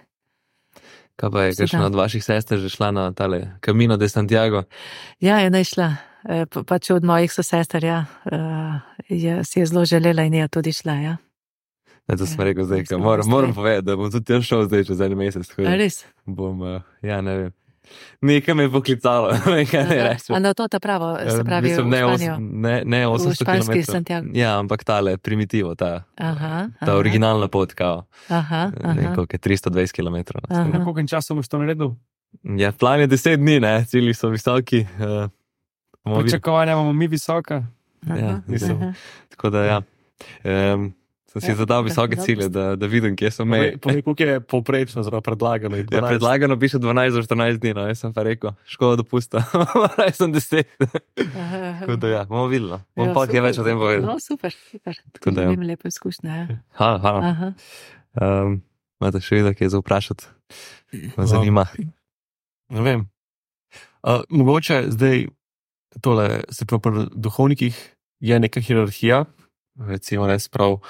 [SPEAKER 2] Kaj pa je, kakšna od vaših sester že šla na tale Camino de Santiago?
[SPEAKER 3] Ja, ena je šla, e, pa, pač od mojih sosester, ja, e, je, si je zelo želela in je tudi šla, ja.
[SPEAKER 2] Ne, to sem
[SPEAKER 3] Ja,
[SPEAKER 2] rekel zdaj,
[SPEAKER 3] smo
[SPEAKER 2] ka moram,
[SPEAKER 3] ostali.
[SPEAKER 2] moram povedati, da bom tudi jaz šel zdaj čez en mesec. tako da
[SPEAKER 3] A res?
[SPEAKER 2] Bom, uh, ja, ne vem. Nekaj me je poklicalo, kaj ne rečem.
[SPEAKER 3] A na to ta pravo, se pravi,
[SPEAKER 2] Mislim,
[SPEAKER 3] v
[SPEAKER 2] ne, os,
[SPEAKER 3] Španijo.
[SPEAKER 2] ne, ne osemsto
[SPEAKER 3] španski
[SPEAKER 2] kilometrov.
[SPEAKER 3] Santiago.
[SPEAKER 2] Ja, ampak tale primitivo, ta,
[SPEAKER 3] Aha,
[SPEAKER 2] ta
[SPEAKER 3] aha,
[SPEAKER 2] originalna pot, kao.
[SPEAKER 3] aha,
[SPEAKER 2] Ne vem,
[SPEAKER 3] aha,
[SPEAKER 2] koliko je tristo dvajset kilometrov.
[SPEAKER 3] aha.
[SPEAKER 5] Na koliko časa boš to naredil?
[SPEAKER 2] Ja, plan je deset dni, ne, cilji so visoki. Uh, bomo videli.
[SPEAKER 5] Pričakovanja imamo mi visoka.
[SPEAKER 2] Ja,
[SPEAKER 3] aha,
[SPEAKER 2] mislim.
[SPEAKER 3] aha.
[SPEAKER 2] Tako da, ja. Um, sem si
[SPEAKER 3] Ja,
[SPEAKER 2] zadal
[SPEAKER 3] da,
[SPEAKER 2] visoke
[SPEAKER 3] dobro.
[SPEAKER 2] cilje, da, da vidim, kje so meje.
[SPEAKER 4] Povej, koliko je povprečno, zelo predlagano. je
[SPEAKER 2] Ja,
[SPEAKER 4] dvanajst.
[SPEAKER 2] predlagano piše dvanajst do štirinajst dni, no, jaz sem pa rekel, škoda dopusta, raj sem deset. Tako da, ja, bomo videli. no. Bom
[SPEAKER 3] Ja,
[SPEAKER 2] pa kaj
[SPEAKER 3] super.
[SPEAKER 2] več o tem povedal.
[SPEAKER 3] No, super, super.
[SPEAKER 2] Tako da, ja.
[SPEAKER 3] Želim lepe izkušnje, ja.
[SPEAKER 2] Hvala, hvala.
[SPEAKER 3] Aha.
[SPEAKER 2] Um, imate še vedno kaj za vprašati? Me zanima.
[SPEAKER 4] Ne vem. Uh, mogoče zdaj tole, se pravi, pri duhovnikih je neka hierarhija, recimo, ne sprav,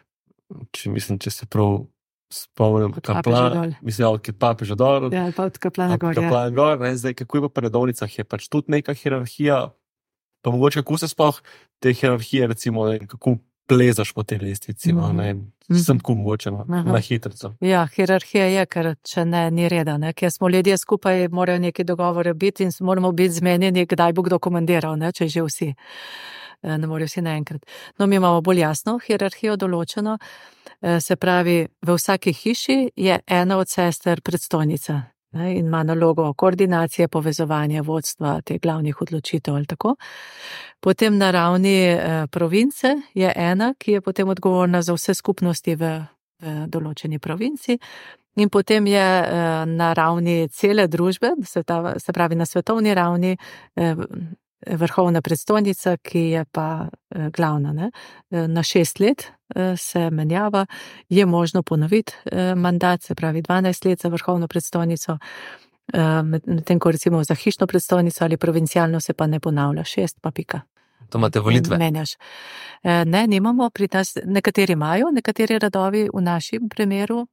[SPEAKER 4] če mislim, če se prav spomnim,
[SPEAKER 3] Od papeža
[SPEAKER 4] kaplan,
[SPEAKER 3] dol.
[SPEAKER 4] mislim, od papeža dol,
[SPEAKER 3] Ja, pa od kaplana gor, ja.
[SPEAKER 4] kaplan gor, ne, zdaj, kako je pa pri redovnicah, je pač tudi neka hierarhija, pa mogoče kako se sploh te hierarhije, recimo, ne, kako plezaš po tej lestvici, no,
[SPEAKER 3] Mhm.
[SPEAKER 4] ne,
[SPEAKER 3] Mhm.
[SPEAKER 4] sem tako mogoče, no,
[SPEAKER 3] Aha.
[SPEAKER 4] na hitrico.
[SPEAKER 3] Ja, hierarhija je, ker če ne, ni reda, ne, ker smo ljudje skupaj, morajo neki dogovore biti in moramo biti zmenjeni, kdaj bo kdo komandiral, ne, če že vsi. Eh, Ne morejo vsi naenkrat. No, mi imamo bolj jasno hierarhijo določeno, eh, se pravi, v vsaki hiši je ena od sester predstojnica, ne, in ima nalogo koordinacije, povezovanja, vodstva teh glavnih odločitev ali tako. Potem na ravni eh, province je ena, ki je potem odgovorna za vse skupnosti v, v določeni provinci. In potem je eh, na ravni cele družbe, se, ta, se pravi na svetovni ravni, eh, vrhovna predstojnica, ki je pa eh, glavna. Ne? Eh, Na šest let eh, se menjava, je možno ponoviti eh, mandat, se pravi dvanajst let za vrhovno predstojnico, eh, medtem ko recimo za hišno predstojnico ali provincialno se pa ne ponavlja, šest pa pika.
[SPEAKER 2] To imate volitve.
[SPEAKER 3] Menjaš. Eh, Ne, nimamo, pri nas nekateri imajo, nekateri radovi v našem primeru.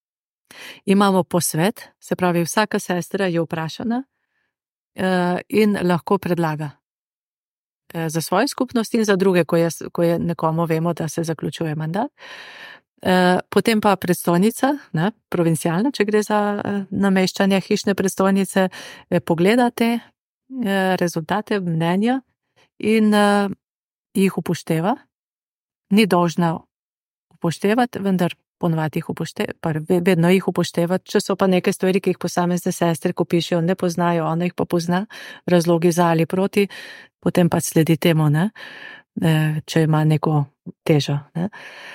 [SPEAKER 3] Imamo posvet, se pravi vsaka sestra je vprašana eh, in lahko predlaga eh, za svoje skupnosti in za druge, ko je, ko je nekomu vemo, da se zaključuje mandat. Eh, Potem pa predstojnica, ne, provincialna, če gre za eh, nameščanje hišne predstojnice, eh, pogleda te eh, rezultate, mnenja in uh, jih upošteva. Ni dolžna upoštevati, vendar ponovadi jih upošteva, pa vedno jih upoštevati. Če so pa neke stvari, ki jih posamezne sestre, ko pišejo, ne poznajo, ona jih pa pozna, razlogi za ali proti, potem pa sledi temu, ne, e, če ima neko težo. Ne.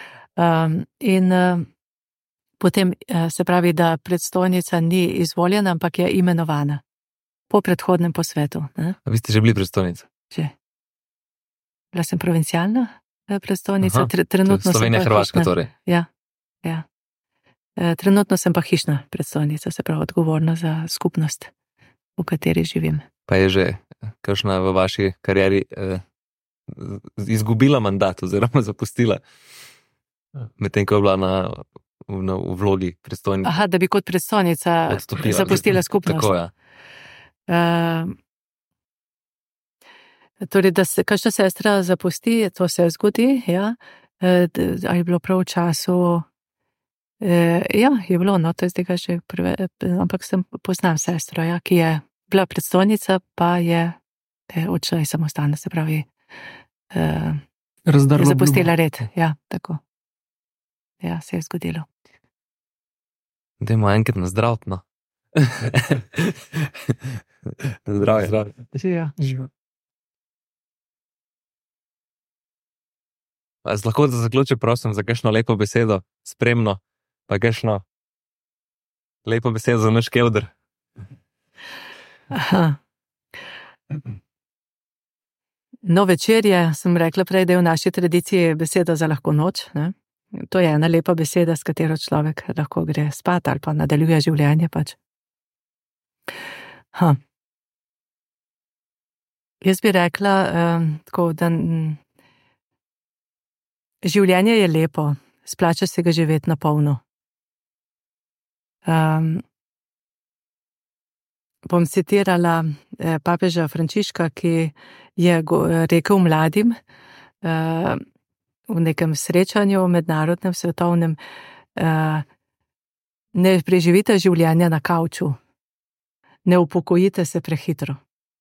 [SPEAKER 3] Um, in uh, potem uh, se pravi, da predstojnica ni izvoljena, ampak je imenovana po predhodnem posvetu. Ne.
[SPEAKER 2] A vi ste že bili predstojnica?
[SPEAKER 3] Že. Bila sem provincialna eh, predstojnica,
[SPEAKER 2] Aha,
[SPEAKER 3] tre, trenutno sem
[SPEAKER 2] Slovenija,
[SPEAKER 3] pa
[SPEAKER 2] Hrvaška
[SPEAKER 3] hišna.
[SPEAKER 2] torej.
[SPEAKER 3] Ja, ja. E, trenutno sem pa hišna predstojnica, se pravi odgovorna za skupnost, v kateri živim.
[SPEAKER 2] Pa je že kakšna v vaši karieri eh, izgubila mandat oziroma zapustila. Medtem, ko je bila na, na, v vlogi predstojnice.
[SPEAKER 3] Aha, da bi kot predstojnica
[SPEAKER 2] Odstopila.
[SPEAKER 3] zapustila skupnost.
[SPEAKER 2] Tako, ja.
[SPEAKER 3] Uh, torej, da se kakšna sestra zapusti, to se zgodi, ja. Uh, ali je bilo prav v času? Uh, ja, je bilo, no, to je zdaj že prve, ampak sem poznam sestro, ja, ki je bila predstojnica, pa je, je odšla iz samostana, se pravi, uh,
[SPEAKER 5] Razdrlo
[SPEAKER 3] zapustila red. Ja, tako. Ja, se je zgodilo.
[SPEAKER 2] Dajmo enkrat na zdravtno. Zdravje.
[SPEAKER 4] Zdravje.
[SPEAKER 3] Ja.
[SPEAKER 5] Živa.
[SPEAKER 2] Zdaj, lahko da zaključim, prosim, za kakšno lepo besedo, spremno, pa kakšno lepo besedo za naš kevdr.
[SPEAKER 3] Aha. No, večerje, sem rekla prej, da je v naši tradiciji beseda za lahko noč. Ne? To je ena lepa beseda, s katero človek lahko gre spat ali pa nadaljuje življenje. Pač. Ha. Jaz bi rekla, um, tako, da m, življenje je lepo, splača se ga živeti na polno. Um, bom citirala eh, papeža Frančiška, ki je go, rekel mladim eh, v nekem srečanju mednarodnem, svetovnem, eh, ne preživite življenja na kavču, ne upokojite se prehitro.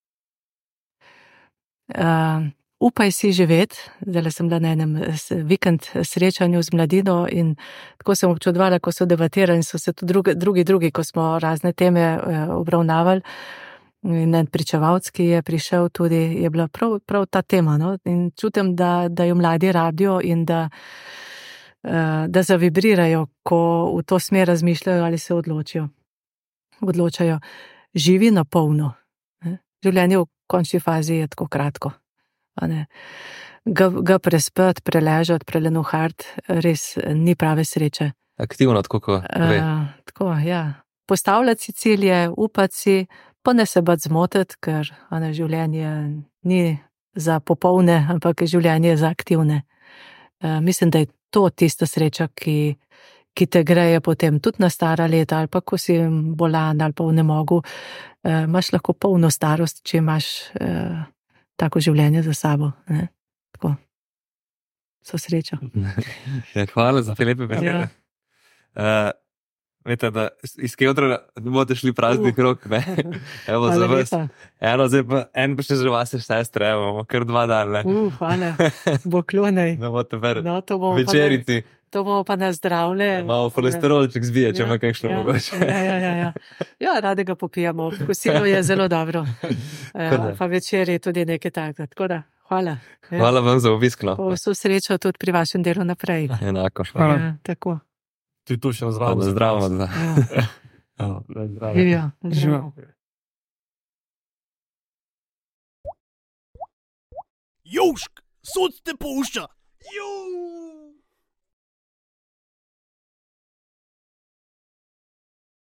[SPEAKER 3] Uh, upaj si živeti, zdaj sem bila na enem vikend srečanju z mladino in tako sem občudovala, ko so debatirali in so se tudi drugi, drugi, drugi, ko smo razne teme uh, obravnavali. In en pričevalc, ki je prišel tudi, je bila prav, prav ta tema. No? In čutim, da, da jo mladi rabijo in da, uh, da zavibrirajo, ko v to smer razmišljajo ali se odločijo. Odločajo. Živi na polno. Ne? Življenje v končni fazi je tako kratko. Ga, ga prespet, preležati, prelenuhart, res ni prave sreče.
[SPEAKER 2] Aktivno, tako kot ve.
[SPEAKER 3] Uh, tako, ja. Postavljati si cilje, upati si, pa ne se bati zmotiti, ker ane, življenje ni za popolne, ampak življenje je za aktivne. Uh, mislim, da je to tista sreča, ki, ki te greje potem tudi na stara leta, ali pa ko si bolan ali pa v nemogu. Uh, imaš lahko polno starost, če imaš uh, tako življenje za sabo. Ne? Tako. So srečo.
[SPEAKER 2] Ja, hvala za te lepe besede.
[SPEAKER 3] Ja.
[SPEAKER 2] Uh, vete, da iz Kevdra ne boste šli praznih uh. rok, ne? Evo za vas. Eno, zdaj pa en pa še že vaše sestre, evo, kar dva dana.
[SPEAKER 3] Uh, hvala. Boklonej.
[SPEAKER 2] Ne boste ver.
[SPEAKER 3] No, to bomo
[SPEAKER 2] večerici.
[SPEAKER 3] Pa, to bomo pa na zdravlje.
[SPEAKER 2] Malo holesterolček zbije, če
[SPEAKER 3] Ja,
[SPEAKER 2] ima kakšno
[SPEAKER 3] ja,
[SPEAKER 2] mogoče.
[SPEAKER 3] Ja, ja, ja, ja. Ja, radi ga popijamo. Kosilo je zelo dobro.
[SPEAKER 2] da.
[SPEAKER 3] Uh, pa večer je tudi nekaj takega. Tako da, hvala. Ja.
[SPEAKER 2] Hvala vam za obisk, no.
[SPEAKER 3] Pa vso srečo tudi pri vašem delu naprej.
[SPEAKER 2] Enako.
[SPEAKER 5] Hvala.
[SPEAKER 3] Ja, tako.
[SPEAKER 4] Ti tu še
[SPEAKER 2] Hvala,
[SPEAKER 4] zdravo.
[SPEAKER 2] zdravo. Da.
[SPEAKER 3] Ja.
[SPEAKER 4] Evo, zdravo.
[SPEAKER 3] Ja,
[SPEAKER 5] Živa.
[SPEAKER 1] Južk, sod te pušča. Juž.